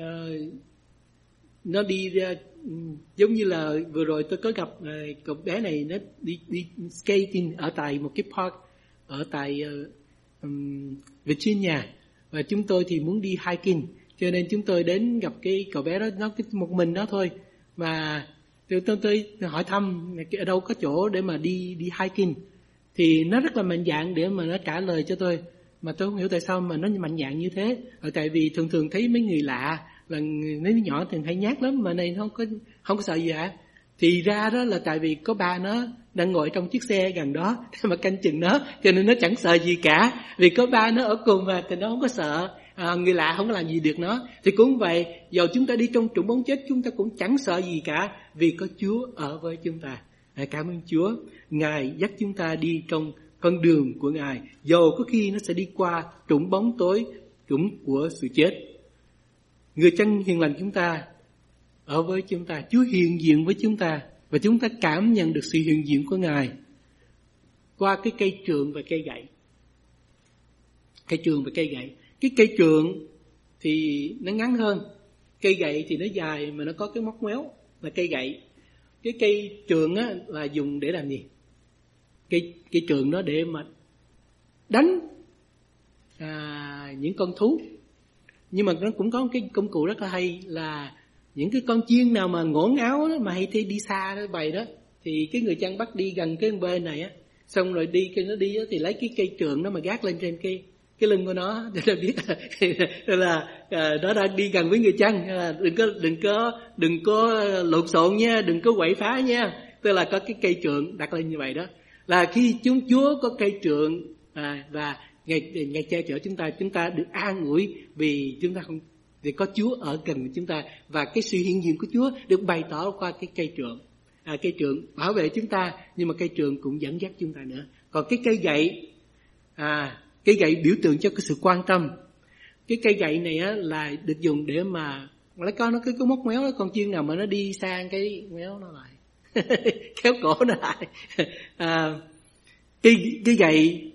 nó đi ra, giống như là vừa rồi tôi có gặp uh, cậu bé này, nó đi đi skating ở tại một cái park ở tại uh, um, Virginia, và chúng tôi thì muốn đi hiking, cho nên chúng tôi đến gặp cái cậu bé đó, nó một mình đó thôi. Và tôi, tôi, tôi hỏi thăm ở đâu có chỗ để mà đi đi hiking, thì nó rất là mạnh dạn để mà nó trả lời cho tôi. Mà tôi không hiểu tại sao mà nó mạnh dạn như thế. Ở tại vì thường thường thấy mấy người lạ là mấy đứa nhỏ thường hay nhát lắm, mà này nó không có không có sợ gì hả? Thì ra đó là tại vì có ba nó đang ngồi trong chiếc xe gần đó để mà canh chừng nó, cho nên nó chẳng sợ gì cả. Vì có ba nó ở cùng mà thì nó không có sợ. À, người lạ không có làm gì được nó. Thì cũng vậy, dầu chúng ta đi trong trũng bóng chết, chúng ta cũng chẳng sợ gì cả, vì có Chúa ở với chúng ta. À, cảm ơn Chúa, Ngài dắt chúng ta đi trong con đường của Ngài, dầu có khi nó sẽ đi qua trũng bóng tối, trũng của sự chết. Người Chân hiền lành chúng ta ở với chúng ta, Chúa hiện diện với chúng ta, và chúng ta cảm nhận được sự hiện diện của Ngài qua cái cây trượng và cây gậy. Cây trượng và cây gậy. Cái cây trượng thì nó ngắn hơn, cây gậy thì nó dài mà nó có cái móc méo là cây gậy. Cái cây trượng á là dùng để làm gì? Cây cây trượng đó để mà đánh à, những con thú. Nhưng mà nó cũng có cái công cụ rất là hay, là những cái con chiên nào mà ngổ ngáo đó, mà hay thì đi xa đó bày đó, thì cái người Chân bắt đi gần cái bên này á, xong rồi đi cái nó đi á, thì lấy cái cây trượng đó mà gác lên trên cái cái lưng của nó để nó biết là, là à, nó đang đi gần với người Chân. À, đừng có đừng có đừng có lộn xộn nha, đừng có quậy phá nha. Tức là có cái cây trượng đặt lên như vậy đó, là khi chúng Chúa có cây trượng à, và ngày ngày che chở chúng ta, chúng ta được an ủi vì chúng ta không thì có Chúa ở gần với chúng ta, và cái sự hiện diện của Chúa được bày tỏ qua cái cây trượng. À, cây trượng bảo vệ chúng ta, nhưng mà cây trượng cũng dẫn dắt chúng ta nữa. Còn cái cây gậy, à, cây gậy biểu tượng cho cái sự quan tâm. Cái cây gậy này á là được dùng để mà lấy con nó cái cái móc méo đó, con chiên nào mà nó đi sang cái méo nó lại kéo cổ nó lại. À, cái cái gậy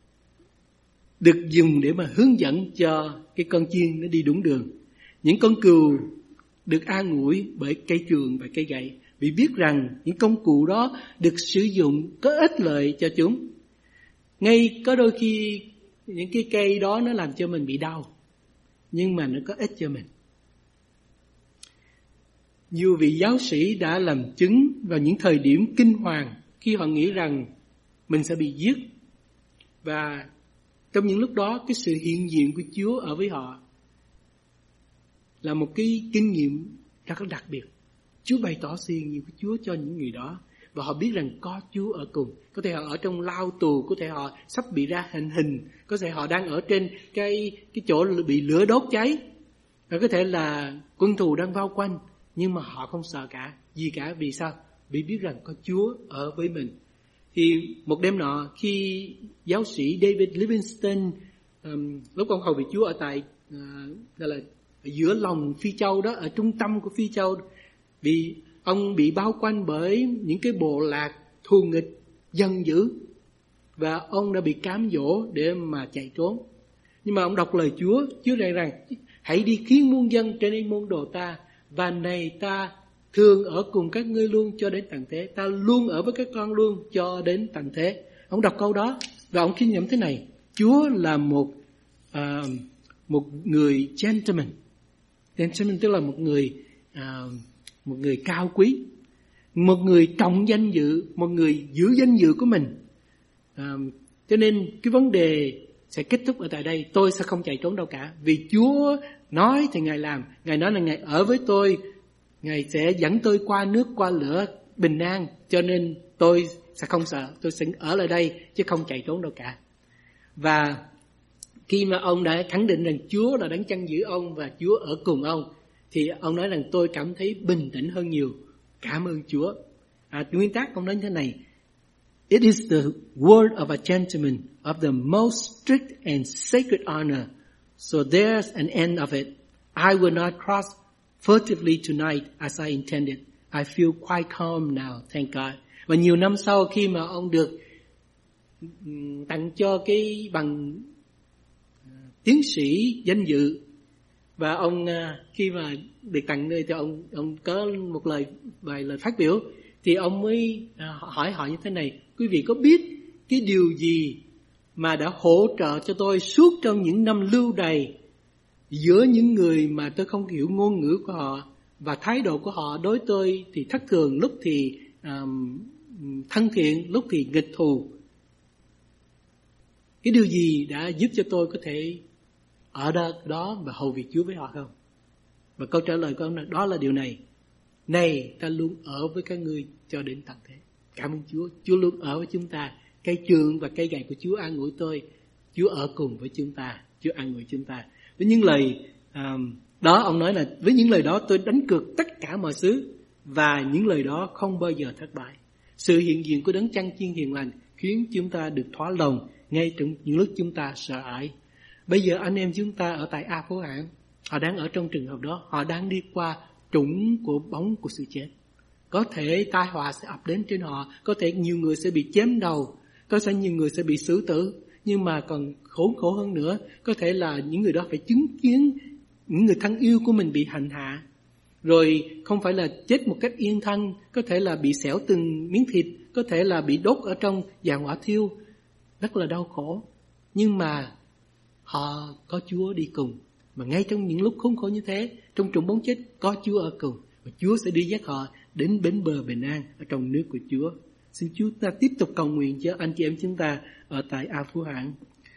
được dùng để mà hướng dẫn cho cái con chiên nó đi đúng đường. Những con cừu được an ủi bởi cây trượng và cây gậy, vì biết rằng những công cụ đó được sử dụng có ích lợi cho chúng. Ngay có đôi khi những cái cây đó nó làm cho mình bị đau, nhưng mà nó có ích cho mình. Nhiều vị giáo sĩ đã làm chứng vào những thời điểm kinh hoàng khi họ nghĩ rằng mình sẽ bị giết, và trong những lúc đó cái sự hiện diện của Chúa ở với họ là một cái kinh nghiệm rất là đặc biệt. Chúa bày tỏ sự hiện diện của Chúa cho những người đó, và họ biết rằng có Chúa ở cùng. Có thể họ ở trong lao tù, có thể họ sắp bị ra hành hình, có thể họ đang ở trên cái cái chỗ bị lửa đốt cháy, và có thể là quân thù đang bao quanh, nhưng mà họ không sợ cả gì cả. Vì sao? Vì biết rằng có Chúa ở với mình. Thì một đêm nọ, khi giáo sĩ David Livingstone um, lúc ông hầu vị Chúa ở tại uh, là ở giữa lòng Phi Châu đó, ở trung tâm của Phi Châu, vì ông bị bao quanh bởi những cái bộ lạc thù nghịch giận dữ, và ông đã bị cám dỗ để mà chạy trốn. Nhưng mà ông đọc lời Chúa, Chúa dạy rằng hãy đi khiến muôn dân trở nên môn đồ ta, và này ta thường ở cùng các ngươi luôn cho đến tận thế. Ta luôn ở với các con luôn cho đến tận thế. Ông đọc câu đó và ông kinh nghiệm thế này: Chúa là một uh, một người gentleman. Gentleman tức là một người uh, một người cao quý, một người trọng danh dự, một người giữ danh dự của mình. Uh, cho nên cái vấn đề sẽ kết thúc ở tại đây. Tôi sẽ không chạy trốn đâu cả, vì Chúa nói thì Ngài làm. Ngài nói là Ngài ở với tôi, Ngài sẽ dẫn tôi qua nước qua lửa bình an, cho nên tôi sẽ không sợ, tôi sẽ ở lại đây chứ không chạy trốn đâu cả. Và khi mà ông đã khẳng định rằng Chúa là đấng chăn giữ ông và Chúa ở cùng ông, thì ông nói rằng tôi cảm thấy bình tĩnh hơn nhiều. Cảm ơn Chúa. À, nguyên tắc ông nói thế này: It is the word of a gentleman of the most strict and sacred honor. So there's an end of it. I will not cross furtively tonight as I intended. I feel quite calm now, thank God. Và nhiều năm sau khi mà ông được tặng cho cái bằng tiến sĩ danh dự, và ông khi mà được tặng nơi thì ông ông có một lời vài lời phát biểu, thì ông mới hỏi họ như thế này: quý vị có biết cái điều gì mà đã hỗ trợ cho tôi suốt trong những năm lưu đày giữa những người mà tôi không hiểu ngôn ngữ của họ, và thái độ của họ đối tôi thì thất thường, lúc thì um, thân thiện, lúc thì nghịch thù. Cái điều gì đã giúp cho tôi có thể ở đó, đó và hầu việc Chúa với họ không? Và câu trả lời của ông là đó là điều này: này, ta luôn ở với các ngươi cho đến tận thế. Cảm ơn Chúa, Chúa luôn ở với chúng ta. Cây chườn và cây gậy của Chúa an ủi tôi. Chúa ở cùng với chúng ta, Chúa an ủi chúng ta. Với những lời um, đó, ông nói là với những lời đó tôi đánh cược tất cả mọi thứ, và những lời đó không bao giờ thất bại. Sự hiện diện của đấng chăn chiên hiền lành khiến chúng ta được thỏa lòng ngay trong những lúc chúng ta sợ hãi. Bây giờ anh em chúng ta ở tại A Phố Hãng, họ đang ở trong trường hợp đó, họ đang đi qua trũng của bóng của sự chết. Có thể tai họa sẽ ập đến trên họ, có thể nhiều người sẽ bị chém đầu, có thể nhiều người sẽ bị xử tử, nhưng mà còn khốn khổ hơn nữa, có thể là những người đó phải chứng kiến những người thân yêu của mình bị hành hạ, rồi không phải là chết một cách yên thân, có thể là bị xẻo từng miếng thịt, có thể là bị đốt ở trong giàn hỏa thiêu, rất là đau khổ. Nhưng mà họ có Chúa đi cùng, mà ngay trong những lúc khốn khổ như thế, trong trũng bóng chết có Chúa ở cùng, và Chúa sẽ đi dắt họ đến bến bờ bình an ở trong nước của Chúa. Xin Chúa ta tiếp tục cầu nguyện cho anh chị em chúng ta ở tại A Phú Hãng.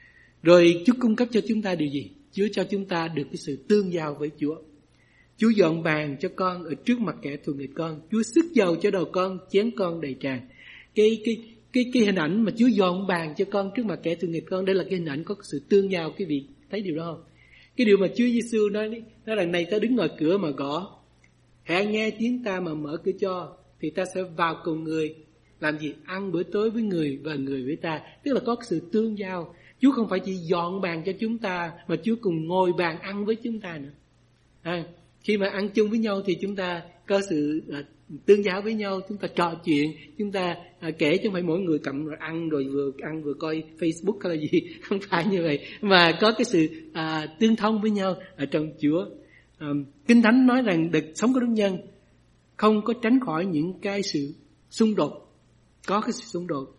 Rồi Chúa cung cấp cho chúng ta điều gì? Chúa cho chúng ta được cái sự tương giao với Chúa. Chúa dọn bàn cho con ở trước mặt kẻ thù nghịch con. Chúa sức dầu cho đầu con, chén con đầy tràn. Cái cái cái cái hình ảnh mà Chúa dọn bàn cho con trước mặt kẻ thù nghịch con, đây là cái hình ảnh có sự tương giao. Quý vị thấy điều đó không? Cái điều mà Chúa Giêsu nói nói rằng này, ta đứng ngoài cửa mà gõ, hãy nghe tiếng ta mà mở cửa cho, thì ta sẽ vào cùng người, làm gì? Ăn bữa tối với người và người với ta. Tức là có sự tương giao. Chúa không phải chỉ dọn bàn cho chúng ta, mà Chúa cùng ngồi bàn ăn với chúng ta nữa. À, khi mà ăn chung với nhau thì chúng ta có sự à, tương giao với nhau, chúng ta trò chuyện, chúng ta à, kể, chứ không phải mỗi người cầm rồi ăn rồi vừa ăn vừa coi Facebook hay là gì, không phải như vậy, mà có cái sự à, tương thông với nhau ở trong Chúa. À, Kinh Thánh nói rằng đời sống của Đức Nhân không có tránh khỏi những cái sự xung đột, có cái sự xung đột.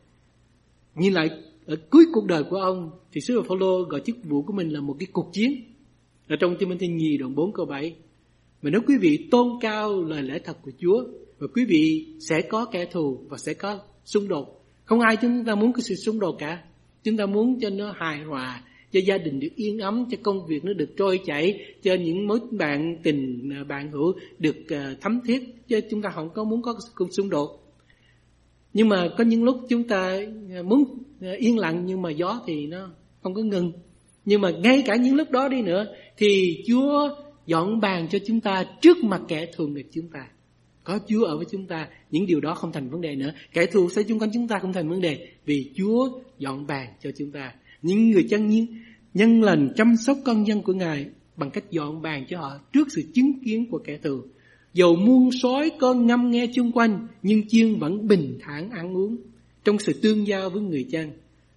Nhìn lại ở cuối cuộc đời của ông thì sứ đồ Phaolô gọi chức vụ của mình là một cái cuộc chiến. Ở trong Ti-mô-thê nhì đoạn bốn câu bảy, mà nếu quý vị tôn cao lời lẽ thật của Chúa, và quý vị sẽ có kẻ thù và sẽ có xung đột. Không ai chúng ta muốn cái sự xung đột cả. Chúng ta muốn cho nó hài hòa, cho gia đình được yên ấm, cho công việc nó được trôi chảy, cho những mối bạn tình bạn hữu được thấm thiết, chứ chúng ta không có muốn có cuộc xung đột. Nhưng mà có những lúc chúng ta muốn yên lặng, nhưng mà gió thì nó không có ngừng. Nhưng mà ngay cả những lúc đó đi nữa thì Chúa dọn bàn cho chúng ta trước mặt kẻ thù nghịch chúng ta. Có Chúa ở với chúng ta, những điều đó không thành vấn đề nữa. Kẻ thù sẽ chung quanh chúng ta không thành vấn đề, vì Chúa dọn bàn cho chúng ta. Những người chân nhiên nhân lành chăm sóc con dân của Ngài bằng cách dọn bàn cho họ trước sự chứng kiến của kẻ thù. Dầu muôn sói có ngâm nghe chung quanh, nhưng chiên vẫn bình thản ăn uống trong sự tương giao với người chân.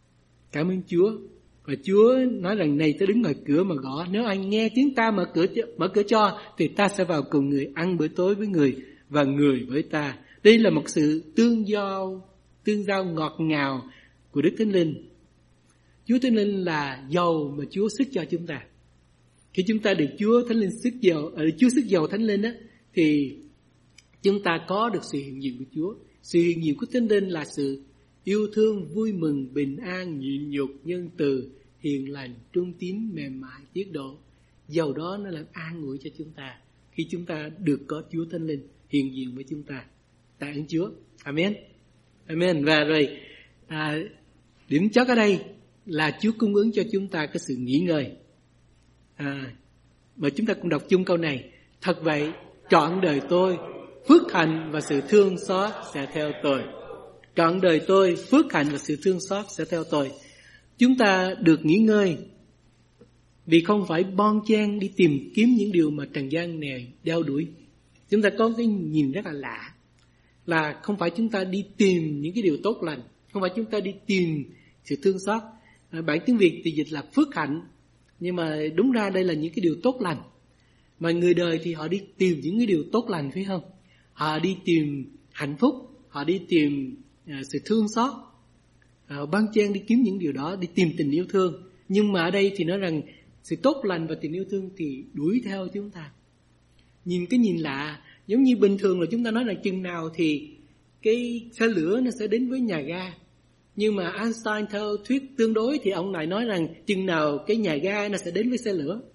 Cảm ơn Chúa. Và Chúa nói rằng này, ta đứng ngoài cửa mà gõ, nếu ai nghe tiếng ta mở cửa, mở cửa cho, thì ta sẽ vào cùng người, ăn bữa tối với người và người với ta. Đây là một sự tương giao, tương giao ngọt ngào của Đức Thánh Linh. Chúa Thánh Linh là dầu mà Chúa sức cho chúng ta. Khi chúng ta được Chúa Thánh Linh sức dầu, ở Chúa sức dầu Thánh Linh á, thì chúng ta có được sự hiện diện của Chúa. Sự hiện diện của Thánh Linh là sự yêu thương, vui mừng, bình an, nhịn nhục, nhân từ, hiền lành, trung tín, mềm mại, tiết độ. Dầu đó nó làm an ủi cho chúng ta. khi chúng ta được có Chúa Thánh Linh hiện diện với chúng ta. Tạ ơn Chúa. Amen. Amen. Và rồi à, điểm chót ở đây là Chúa cung ứng cho chúng ta cái sự nghỉ ngơi. À, mà chúng ta cũng đọc chung câu này. Thật vậy, trọn đời tôi, phước hạnh và sự thương xót sẽ theo tôi. Trọn đời tôi, phước hạnh và sự thương xót sẽ theo tôi. Chúng ta được nghỉ ngơi vì không phải bon chen đi tìm kiếm những điều mà trần gian này đeo đuổi. Chúng ta có cái nhìn rất là lạ, là không phải chúng ta đi tìm những cái điều tốt lành, không phải chúng ta đi tìm sự thương xót. À, bản tiếng Việt thì dịch là phước hạnh, nhưng mà đúng ra đây là những cái điều tốt lành. Mà người đời thì họ đi tìm những cái điều tốt lành, phải không? Họ đi tìm hạnh phúc, họ đi tìm à, sự thương xót, họ bon chen đi kiếm những điều đó, đi tìm tình yêu thương. Nhưng mà ở đây thì nói rằng sự tốt lành và tình yêu thương thì đuổi theo chúng ta. Nhìn cái nhìn lạ, giống như bình thường là chúng ta nói là chừng nào thì cái xe lửa nó sẽ đến với nhà ga. Nhưng mà Einstein theo thuyết tương đối thì ông lại nói rằng chừng nào cái nhà ga nó sẽ đến với xe lửa.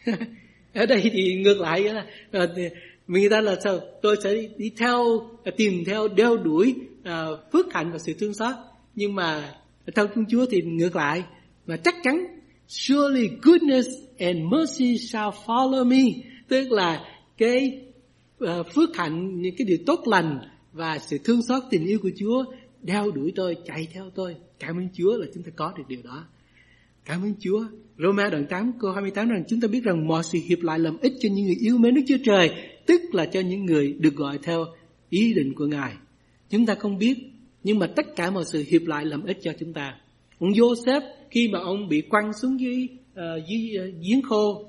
Ở đây thì ngược lại là người ta là sao? Tôi sẽ đi theo, tìm theo, đeo đuổi uh, phước hạnh và sự thương xót. Nhưng mà theo Thiên Chúa thì ngược lại, mà chắc chắn surely goodness and mercy shall follow me, tức là cái uh, phước hạnh, những cái điều tốt lành và sự thương xót, tình yêu của Chúa đeo đuổi tôi, chạy theo tôi. Cảm ơn Chúa là chúng ta có được điều đó. Cảm ơn Chúa. Roma đoạn tám câu hai mươi tám rằng chúng ta biết rằng mọi sự hiệp lại làm ích cho những người yêu mến Đức Chúa Trời, tức là cho những người được gọi theo ý định của Ngài. Chúng ta không biết, nhưng mà tất cả mọi sự hiệp lại làm ích cho chúng ta. Ông Joseph khi mà ông bị quăng xuống dưới, uh, dưới uh, giếng khô,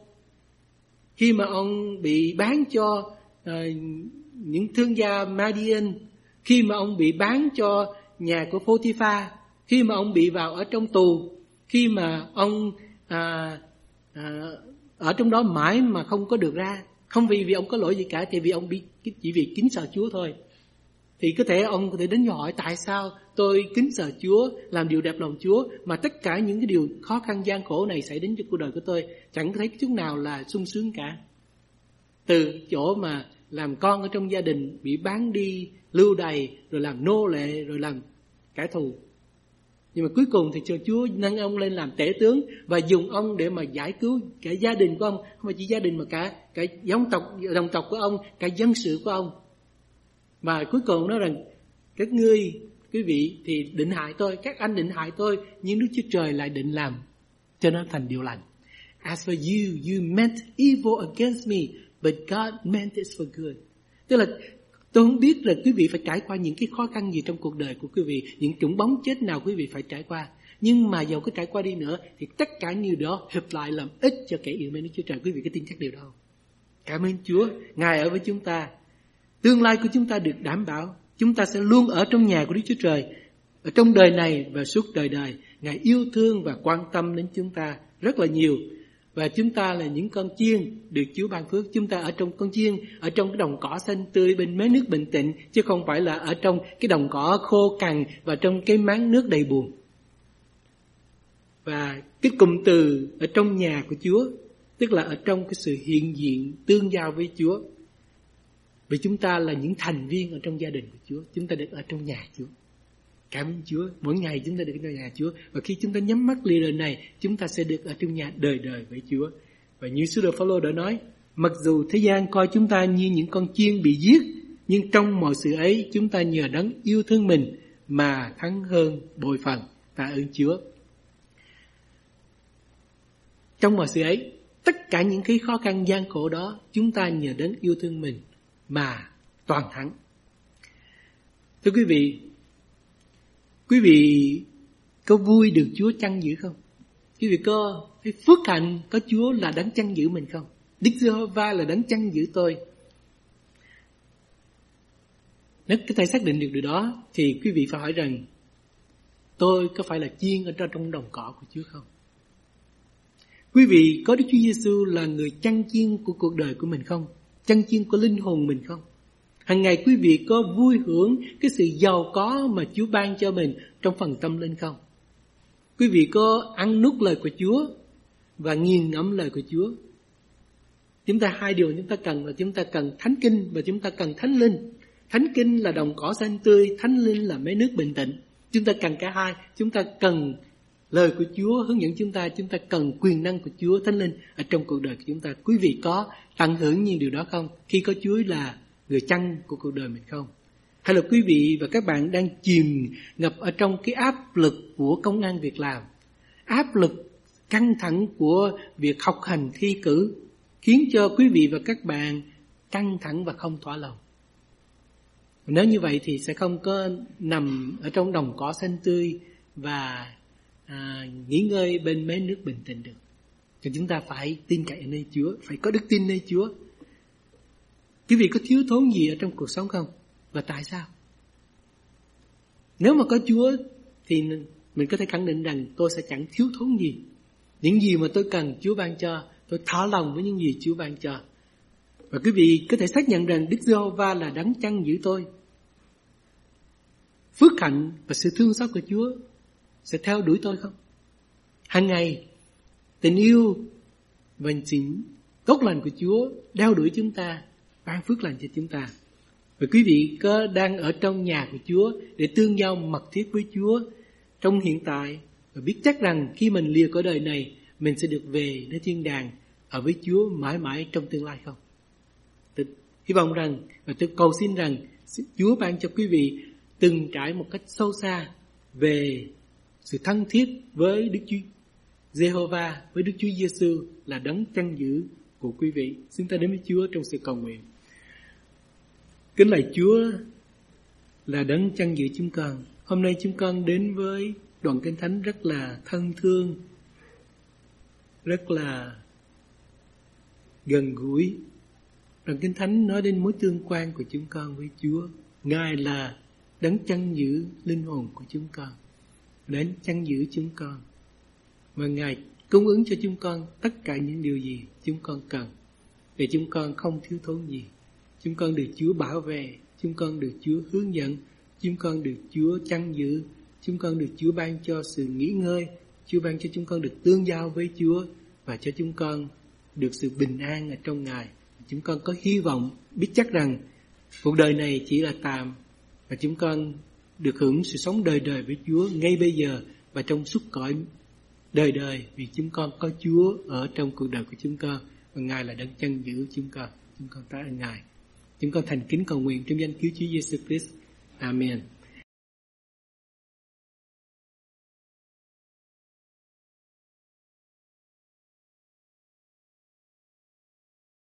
khi mà ông bị bán cho uh, những thương gia Madian, khi mà ông bị bán cho nhà của Pô-thi-pha, khi mà ông bị vào ở trong tù, khi mà ông à, à, ở trong đó mãi mà không có được ra, không vì vì ông có lỗi gì cả, thì vì ông bị, chỉ vì kính sợ Chúa thôi. Thì có thể ông có thể đến hỏi tại sao tôi kính sợ Chúa, làm điều đẹp lòng Chúa, mà tất cả những cái điều khó khăn gian khổ này xảy đến cho cuộc đời của tôi chẳng thấy chút nào là sung sướng cả. Từ chỗ mà làm con ở trong gia đình bị bán đi lưu đày, rồi làm nô lệ, rồi làm kẻ thù. Nhưng mà cuối cùng thì cho Chúa nâng ông lên làm tể tướng và dùng ông để mà giải cứu cả gia đình của ông, không phải chỉ gia đình mà cả cả dòng tộc, đồng tộc của ông, cả dân sự của ông. Mà cuối cùng nói rằng các ngươi, quý vị thì định hại tôi, các anh định hại tôi, nhưng Đức Chúa Trời lại định làm cho nó thành điều lành. As for you, you meant evil against me, but God meant it for good. Tức là tôi không biết là quý vị phải trải qua những cái khó khăn gì trong cuộc đời của quý vị, những chủng bóng chết nào quý vị phải trải qua. Nhưng mà dầu có trải qua đi nữa thì tất cả như đó hợp lại làm ích cho kẻ yêu mến Đức Chúa Trời. Quý vị có tin chắc điều đó? Cảm ơn Chúa, Ngài ở với chúng ta. Tương lai của chúng ta được đảm bảo. Chúng ta sẽ luôn ở trong nhà của Đức Chúa Trời, ở trong đời này và suốt đời đời. Ngài yêu thương và quan tâm đến chúng ta rất là nhiều. Và chúng ta là những con chiên được Chúa ban phước. Chúng ta ở trong con chiên, ở trong cái đồng cỏ xanh tươi bên mé nước bình tĩnh, chứ không phải là ở trong cái đồng cỏ khô cằn và trong cái máng nước đầy buồn. Và cái cụm từ ở trong nhà của Chúa, tức là ở trong cái sự hiện diện tương giao với Chúa. Vì chúng ta là những thành viên ở trong gia đình của Chúa, chúng ta được ở trong nhà Chúa. Cảm ơn Chúa, mỗi ngày chúng ta được ở trong nhà Chúa. Và khi chúng ta nhắm mắt lìa đời này, chúng ta sẽ được ở trong nhà đời đời với Chúa. Và như sứ đồ Phao-lô đã nói, mặc dù thế gian coi chúng ta như những con chiên bị giết, nhưng trong mọi sự ấy chúng ta nhờ Đấng yêu thương mình mà thắng hơn bội phần. Tạ ơn Chúa. Trong mọi sự ấy, tất cả những cái khó khăn gian khổ đó, chúng ta nhờ Đấng yêu thương mình mà toàn thắng. Thưa quý vị, quý vị có vui được Chúa chăn giữ không? Quý vị có cái phước hạnh có Chúa là Đấng chăn giữ mình không? Đức Giê-hô-va là Đấng chăn giữ tôi. Nếu có thể xác định được điều đó thì quý vị phải hỏi rằng tôi có phải là chiên ở trong đồng cỏ của Chúa không? Quý vị có Đức Chúa Giêsu là người chăn chiên của cuộc đời của mình không? Chăn chiên của linh hồn mình không? Hằng ngày quý vị có vui hưởng cái sự giàu có mà Chúa ban cho mình trong phần tâm linh không? Quý vị có ăn nuốt lời của Chúa và nghiền ngẫm lời của Chúa? Chúng ta hai điều chúng ta cần là chúng ta cần thánh kinh và chúng ta cần thánh linh. Thánh kinh là đồng cỏ xanh tươi, thánh linh là mé nước bình tĩnh. Chúng ta cần cả hai. Chúng ta cần lời của Chúa hướng dẫn chúng ta, chúng ta cần quyền năng của Chúa thánh linh ở trong cuộc đời của chúng ta. Quý vị có tận hưởng những điều đó không? Khi có Chúa là người chăn của cuộc đời mình không? Hay là quý vị và các bạn đang chìm ngập ở trong cái áp lực của công ăn việc làm, áp lực căng thẳng của việc học hành thi cử, khiến cho quý vị và các bạn căng thẳng và không thỏa lòng. Nếu như vậy thì sẽ không có nằm ở trong đồng cỏ xanh tươi và à, nghỉ ngơi bên mé nước bình tĩnh được. Thì chúng ta phải tin cậy nơi Chúa, phải có đức tin nơi Chúa. Quý vị có thiếu thốn gì ở trong cuộc sống không? Và tại sao? Nếu mà có Chúa thì mình có thể khẳng định rằng tôi sẽ chẳng thiếu thốn gì. Những gì mà tôi cần Chúa ban cho, tôi thỏa lòng với những gì Chúa ban cho. Và quý vị có thể xác nhận rằng Đức Giê-hô-va là đấng chăn giữ tôi. Phước hạnh và sự thương xót của Chúa sẽ theo đuổi tôi không? Hàng ngày, tình yêu và sự tốt lành của Chúa đeo đuổi chúng ta, ban phước lành cho chúng ta. Và quý vị có đang ở trong nhà của Chúa để tương giao mật thiết với Chúa trong hiện tại, và biết chắc rằng khi mình lìa cõi đời này, mình sẽ được về đến thiên đàng ở với Chúa mãi mãi trong tương lai không? Tôi hy vọng rằng và tôi cầu xin rằng Chúa ban cho quý vị từng trải một cách sâu xa về sự thân thiết với Đức Chúa Giê-hô-va, với Đức Chúa Giê-xu là đấng chăn giữ của quý vị. Xin ta đến với Chúa trong sự cầu nguyện. Kính lạy Chúa là đấng chăn giữ chúng con. Hôm nay chúng con đến với đoạn kinh thánh rất là thân thương, rất là gần gũi. Đoạn kinh thánh nói đến mối tương quan của chúng con với Chúa. Ngài là đấng chăn giữ linh hồn của chúng con, đến chăn giữ chúng con, và Ngài cung ứng cho chúng con tất cả những điều gì chúng con cần, để chúng con không thiếu thốn gì. Chúng con được Chúa bảo vệ, chúng con được Chúa hướng dẫn, chúng con được Chúa chăn giữ, chúng con được Chúa ban cho sự nghỉ ngơi, Chúa ban cho chúng con được tương giao với Chúa, và cho chúng con được sự bình an ở trong Ngài. Chúng con có hy vọng, biết chắc rằng cuộc đời này chỉ là tạm, và chúng con được hưởng sự sống đời đời với Chúa ngay bây giờ và trong suốt cõi đời đời, vì chúng con có Chúa ở trong cuộc đời của chúng con, và Ngài là đấng chăn giữ chúng con. Chúng con tạ ơn Ngài. Chúng con thành kính cầu nguyện trong danh Cứu Chúa Giêsu Christ. Amen.